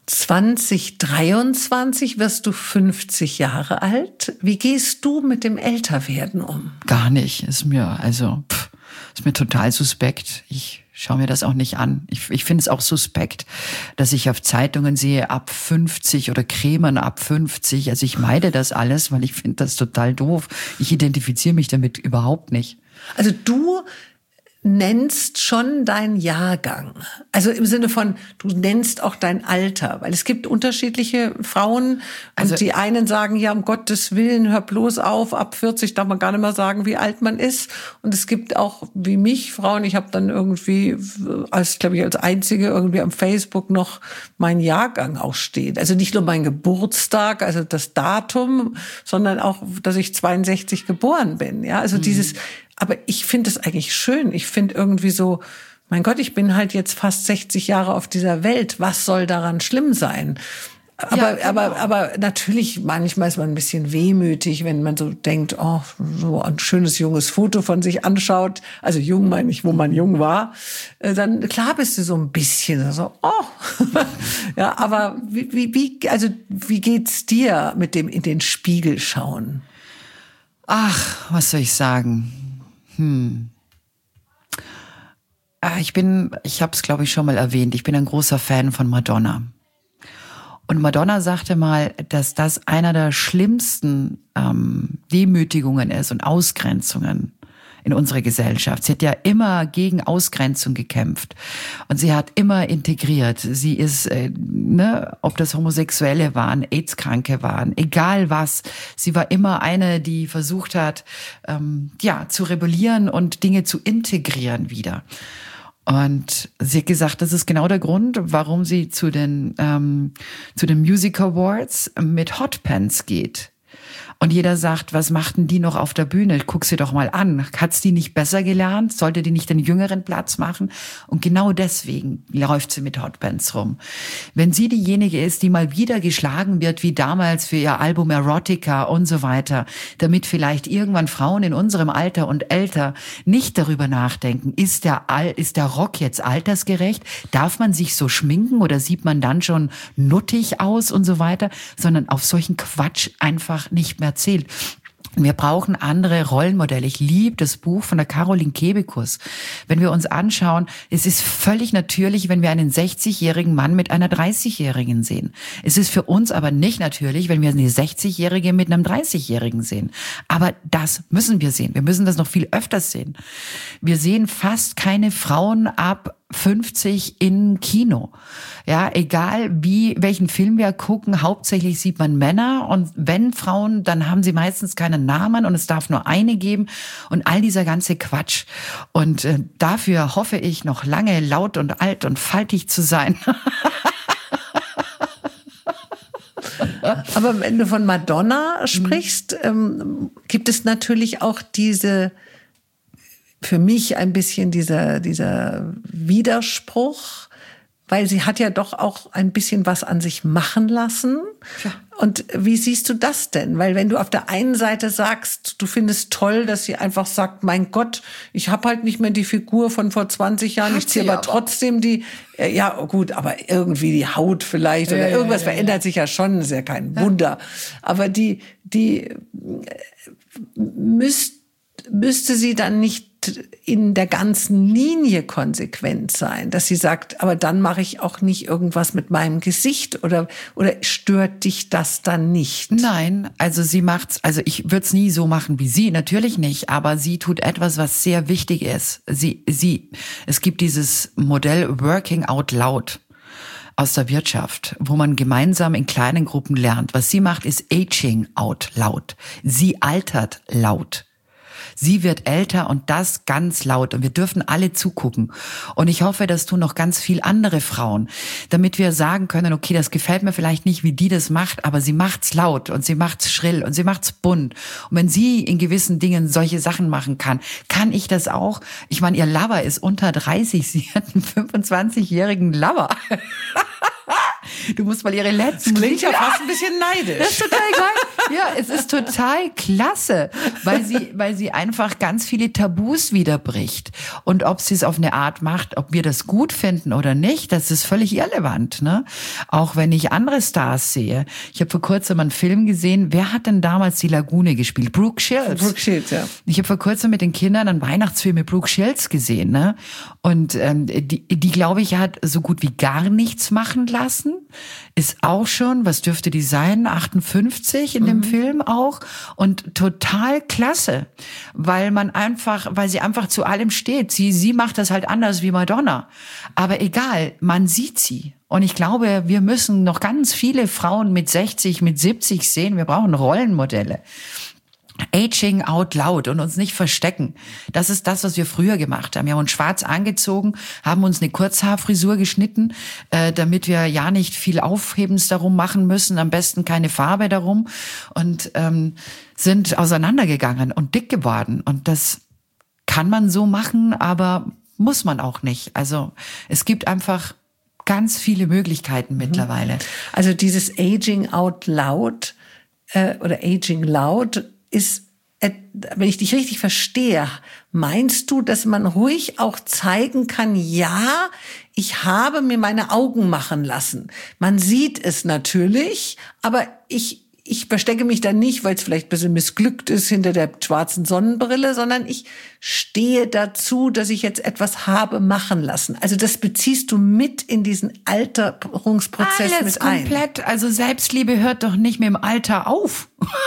2023 wirst du 50 Jahre alt. Wie gehst du mit dem Älterwerden um? Gar nicht. Ist mir total suspekt. Ich schaue mir das auch nicht an. Ich finde es auch suspekt, dass ich auf Zeitungen sehe, ab 50 oder Cremen ab 50. Also ich meide das alles, weil ich finde das total doof. Ich identifiziere mich damit überhaupt nicht. Also du nennst schon deinen Jahrgang. Also im Sinne von, du nennst auch dein Alter. Weil es gibt unterschiedliche Frauen. Also die einen sagen, ja, um Gottes Willen, hör bloß auf, ab 40 darf man gar nicht mehr sagen, wie alt man ist. Und es gibt auch, wie mich, Frauen, ich habe dann irgendwie, als einzige irgendwie am Facebook noch mein Jahrgang auch stehen. Also nicht nur mein Geburtstag, also das Datum, sondern auch, dass ich 62 geboren bin. Ja, also aber ich finde es eigentlich schön. Ich finde irgendwie so, mein Gott, ich bin halt jetzt fast 60 Jahre auf dieser Welt. Was soll daran schlimm sein? Aber natürlich, manchmal ist man ein bisschen wehmütig, wenn man so denkt, oh, so ein schönes junges Foto von sich anschaut. Also jung meine ich, wo man jung war. Dann, klar bist du so ein bisschen so, oh. Ja, aber wie geht's dir mit dem in den Spiegel schauen? Ach, was soll ich sagen? Ich habe es glaube ich schon mal erwähnt, ich bin ein großer Fan von Madonna. Und Madonna sagte mal, dass das einer der schlimmsten Demütigungen ist und Ausgrenzungen in unserer Gesellschaft. Sie hat ja immer gegen Ausgrenzung gekämpft und sie hat immer integriert. Sie ist, ob das Homosexuelle waren, AIDS-Kranke waren, egal was. Sie war immer eine, die versucht hat, zu rebellieren und Dinge zu integrieren wieder. Und sie hat gesagt, das ist genau der Grund, warum sie zu den Music Awards mit Hotpants geht. Und jeder sagt, was machten die noch auf der Bühne? Guck sie doch mal an. Hat's die nicht besser gelernt? Sollte die nicht den jüngeren Platz machen? Und genau deswegen läuft sie mit Hotpants rum. Wenn sie diejenige ist, die mal wieder geschlagen wird, wie damals für ihr Album Erotica und so weiter, damit vielleicht irgendwann Frauen in unserem Alter und älter nicht darüber nachdenken, ist der Rock jetzt altersgerecht? Darf man sich so schminken oder sieht man dann schon nuttig aus und so weiter? Sondern auf solchen Quatsch einfach nicht mehr erzählt. Wir brauchen andere Rollenmodelle. Ich liebe das Buch von der Caroline Kebekus. Wenn wir uns anschauen, es ist völlig natürlich, wenn wir einen 60-jährigen Mann mit einer 30-jährigen sehen. Es ist für uns aber nicht natürlich, wenn wir eine 60-jährige mit einem 30-jährigen sehen. Aber das müssen wir sehen. Wir müssen das noch viel öfters sehen. Wir sehen fast keine Frauen ab 50 im Kino. Ja, egal welchen Film wir gucken, hauptsächlich sieht man Männer und wenn Frauen, dann haben sie meistens keinen Namen und es darf nur eine geben und all dieser ganze Quatsch. Und dafür hoffe ich noch lange laut und alt und faltig zu sein. Aber wenn du von Madonna sprichst, gibt es natürlich auch für mich ein bisschen dieser Widerspruch, weil sie hat ja doch auch ein bisschen was an sich machen lassen. Ja. Und wie siehst du das denn? Weil wenn du auf der einen Seite sagst, du findest toll, dass sie einfach sagt, mein Gott, ich habe halt nicht mehr die Figur von vor 20 Jahren, ich ziehe aber trotzdem ja gut, aber irgendwie die Haut vielleicht oder irgendwas verändert sich ja schon, ist ja kein Wunder. Aber die müsste sie dann nicht in der ganzen Linie konsequent sein, dass sie sagt, aber dann mache ich auch nicht irgendwas mit meinem Gesicht oder stört dich das dann nicht? Nein, also ich würde es nie so machen wie sie, natürlich nicht, aber sie tut etwas, was sehr wichtig ist. Es gibt dieses Modell Working Out Loud aus der Wirtschaft, wo man gemeinsam in kleinen Gruppen lernt. Was sie macht, ist Aging Out Loud. Sie altert laut. Sie wird älter und das ganz laut und wir dürfen alle zugucken. Und ich hoffe, das tun noch ganz viel andere Frauen, damit wir sagen können, okay, das gefällt mir vielleicht nicht, wie die das macht, aber sie macht's laut und sie macht's schrill und sie macht's bunt. Und wenn sie in gewissen Dingen solche Sachen machen kann ich das auch? Ich meine, ihr Lover ist unter 30, sie hat einen 25-jährigen Lover. Du musst mal ihre letzten... Das klingt ja fast ein bisschen neidisch. Das ist total geil. Ja, es ist total klasse, weil sie einfach ganz viele Tabus widerbricht. Und ob sie es auf eine Art macht, ob wir das gut finden oder nicht, das ist völlig irrelevant. Ne? Auch wenn ich andere Stars sehe. Ich habe vor kurzem einen Film gesehen. Wer hat denn damals die Lagune gespielt? Brooke Shields. Brooke Shields, ja. Ich habe vor kurzem mit den Kindern einen Weihnachtsfilm mit Brooke Shields gesehen. Ne? Und die glaube ich, hat so gut wie gar nichts machen lassen. Ist auch schon, was dürfte die sein? 58 in dem Film auch. Und total klasse. Weil sie einfach zu allem steht. Sie macht das halt anders wie Madonna. Aber egal, man sieht sie. Und ich glaube, wir müssen noch ganz viele Frauen mit 60, mit 70 sehen. Wir brauchen Rollenmodelle. Aging out loud und uns nicht verstecken. Das ist das, was wir früher gemacht haben. Wir haben uns schwarz angezogen, haben uns eine Kurzhaarfrisur geschnitten, damit wir ja nicht viel Aufhebens darum machen müssen, am besten keine Farbe darum und sind auseinandergegangen und dick geworden. Und das kann man so machen, aber muss man auch nicht. Also es gibt einfach ganz viele Möglichkeiten mittlerweile. Also dieses Aging out loud oder Aging loud ist, wenn ich dich richtig verstehe, meinst du, dass man ruhig auch zeigen kann, ja, ich habe mir meine Augen machen lassen. Man sieht es natürlich, aber ich verstecke mich da nicht, weil es vielleicht ein bisschen missglückt ist hinter der schwarzen Sonnenbrille, sondern ich stehe dazu, dass ich jetzt etwas habe machen lassen. Also das beziehst du mit in diesen Alterungsprozess alles mit ein. Komplett. Also Selbstliebe hört doch nicht mit dem Alter auf.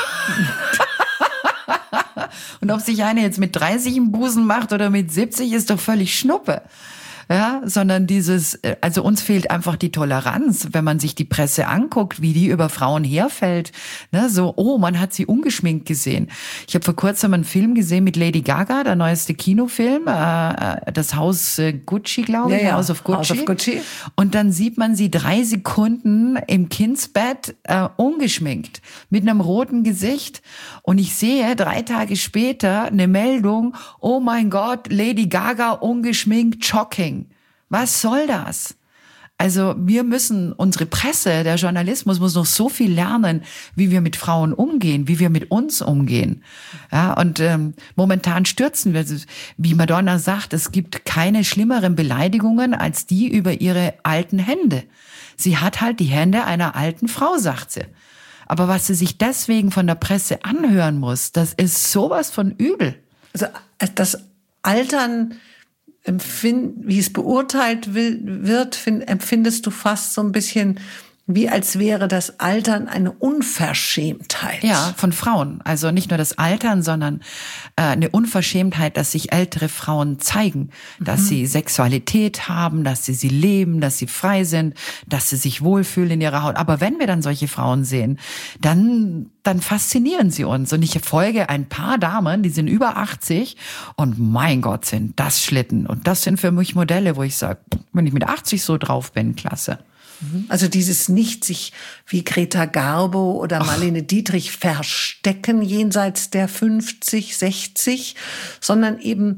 Und ob sich eine jetzt mit 30 einen Busen macht oder mit 70, ist doch völlig Schnuppe. Ja, sondern also uns fehlt einfach die Toleranz, wenn man sich die Presse anguckt, wie die über Frauen herfällt. Ne, so, oh, man hat sie ungeschminkt gesehen. Ich habe vor kurzem einen Film gesehen mit Lady Gaga, der neueste Kinofilm, das Haus Gucci, glaube ich, ja. House of Gucci. House of Gucci. Und dann sieht man sie 3 Sekunden im Kindsbett ungeschminkt, mit einem roten Gesicht. Und ich sehe 3 Tage später eine Meldung, oh mein Gott, Lady Gaga ungeschminkt, shocking. Was soll das? Also unsere Presse, der Journalismus muss noch so viel lernen, wie wir mit Frauen umgehen, wie wir mit uns umgehen. Ja, und momentan stürzen wir, wie Madonna sagt, es gibt keine schlimmeren Beleidigungen als die über ihre alten Hände. Sie hat halt die Hände einer alten Frau, sagt sie. Aber was sie sich deswegen von der Presse anhören muss, das ist sowas von übel. Also das Altern, wie es beurteilt wird, empfindest du fast so ein bisschen, wie als wäre das Altern eine Unverschämtheit. Ja, von Frauen. Also nicht nur das Altern, sondern eine Unverschämtheit, dass sich ältere Frauen zeigen, dass sie Sexualität haben, dass sie leben, dass sie frei sind, dass sie sich wohlfühlen in ihrer Haut. Aber wenn wir dann solche Frauen sehen, dann faszinieren sie uns. Und ich folge ein paar Damen, die sind über 80 und mein Gott, sind das Schlitten. Und das sind für mich Modelle, wo ich sage, wenn ich mit 80 so drauf bin, klasse. Also dieses nicht sich wie Greta Garbo oder Marlene Dietrich verstecken jenseits der 50, 60, sondern eben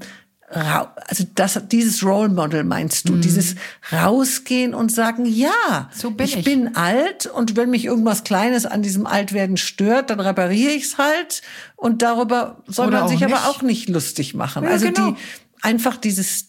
dieses Role Model meinst du, dieses rausgehen und sagen, ja, so ich bin alt und wenn mich irgendwas Kleines an diesem Altwerden stört, dann repariere ich's halt und darüber soll man sich aber auch nicht lustig machen. Ja, also genau. einfach dieses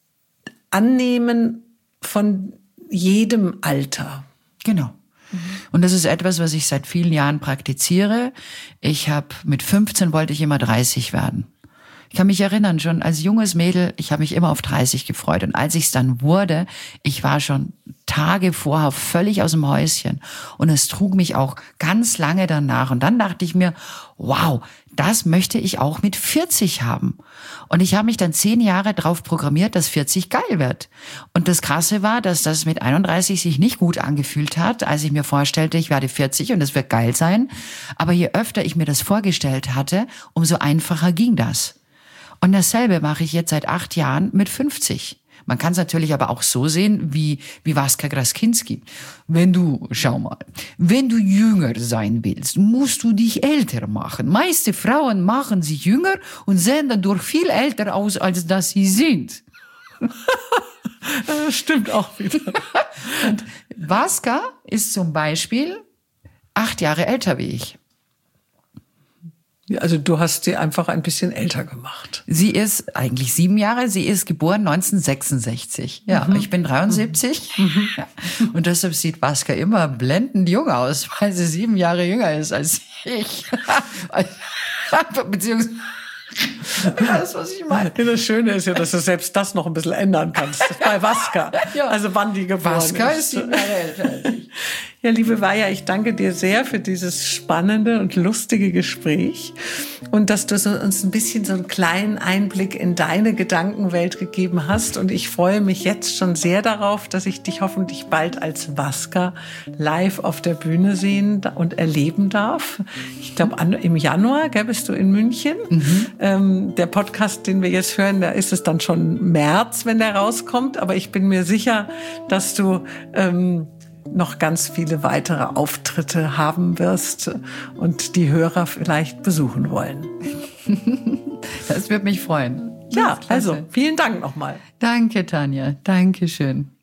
Annehmen von jedem Alter. Genau. Und das ist etwas, was ich seit vielen Jahren praktiziere. Mit 15 wollte ich immer 30 werden. Ich kann mich erinnern, schon als junges Mädel, ich habe mich immer auf 30 gefreut. Und als ich es dann wurde, ich war schon Tage vorher völlig aus dem Häuschen. Und es trug mich auch ganz lange danach. Und dann dachte ich mir, wow, das möchte ich auch mit 40 haben. Und ich habe mich dann 10 Jahre drauf programmiert, dass 40 geil wird. Und das Krasse war, dass das mit 31 sich nicht gut angefühlt hat, als ich mir vorstellte, ich werde 40 und es wird geil sein. Aber je öfter ich mir das vorgestellt hatte, umso einfacher ging das. Und dasselbe mache ich jetzt seit 8 Jahren mit 50. Man kann es natürlich aber auch so sehen, wie Waska Graskinski. Wenn du jünger sein willst, musst du dich älter machen. Meiste Frauen machen sich jünger und sehen dadurch viel älter aus, als dass sie sind. Das stimmt auch wieder. Und Waska ist zum Beispiel 8 Jahre älter wie ich. Also du hast sie einfach ein bisschen älter gemacht. Sie ist eigentlich 7 Jahre, sie ist geboren 1966. Ja, ich bin 73. Ja. Und deshalb sieht Waska immer blendend jung aus, weil sie 7 Jahre jünger ist als ich. Beziehungsweise, das, was ich meine. Das Schöne ist ja, dass du selbst das noch ein bisschen ändern kannst. Bei Waska. Ja. Also wann die geboren Waska ist. 7 Jahre älter als ich. Ja, liebe Vaja, ich danke dir sehr für dieses spannende und lustige Gespräch und dass du uns ein bisschen so einen kleinen Einblick in deine Gedankenwelt gegeben hast. Und ich freue mich jetzt schon sehr darauf, dass ich dich hoffentlich bald als Waska live auf der Bühne sehen und erleben darf. Ich glaube, im Januar, bist du in München. Der Podcast, den wir jetzt hören, da ist es dann schon März, wenn der rauskommt. Aber ich bin mir sicher, dass du noch ganz viele weitere Auftritte haben wirst und die Hörer vielleicht besuchen wollen. Das würde mich freuen. Ja, also vielen Dank nochmal. Danke, Tanja. Dankeschön.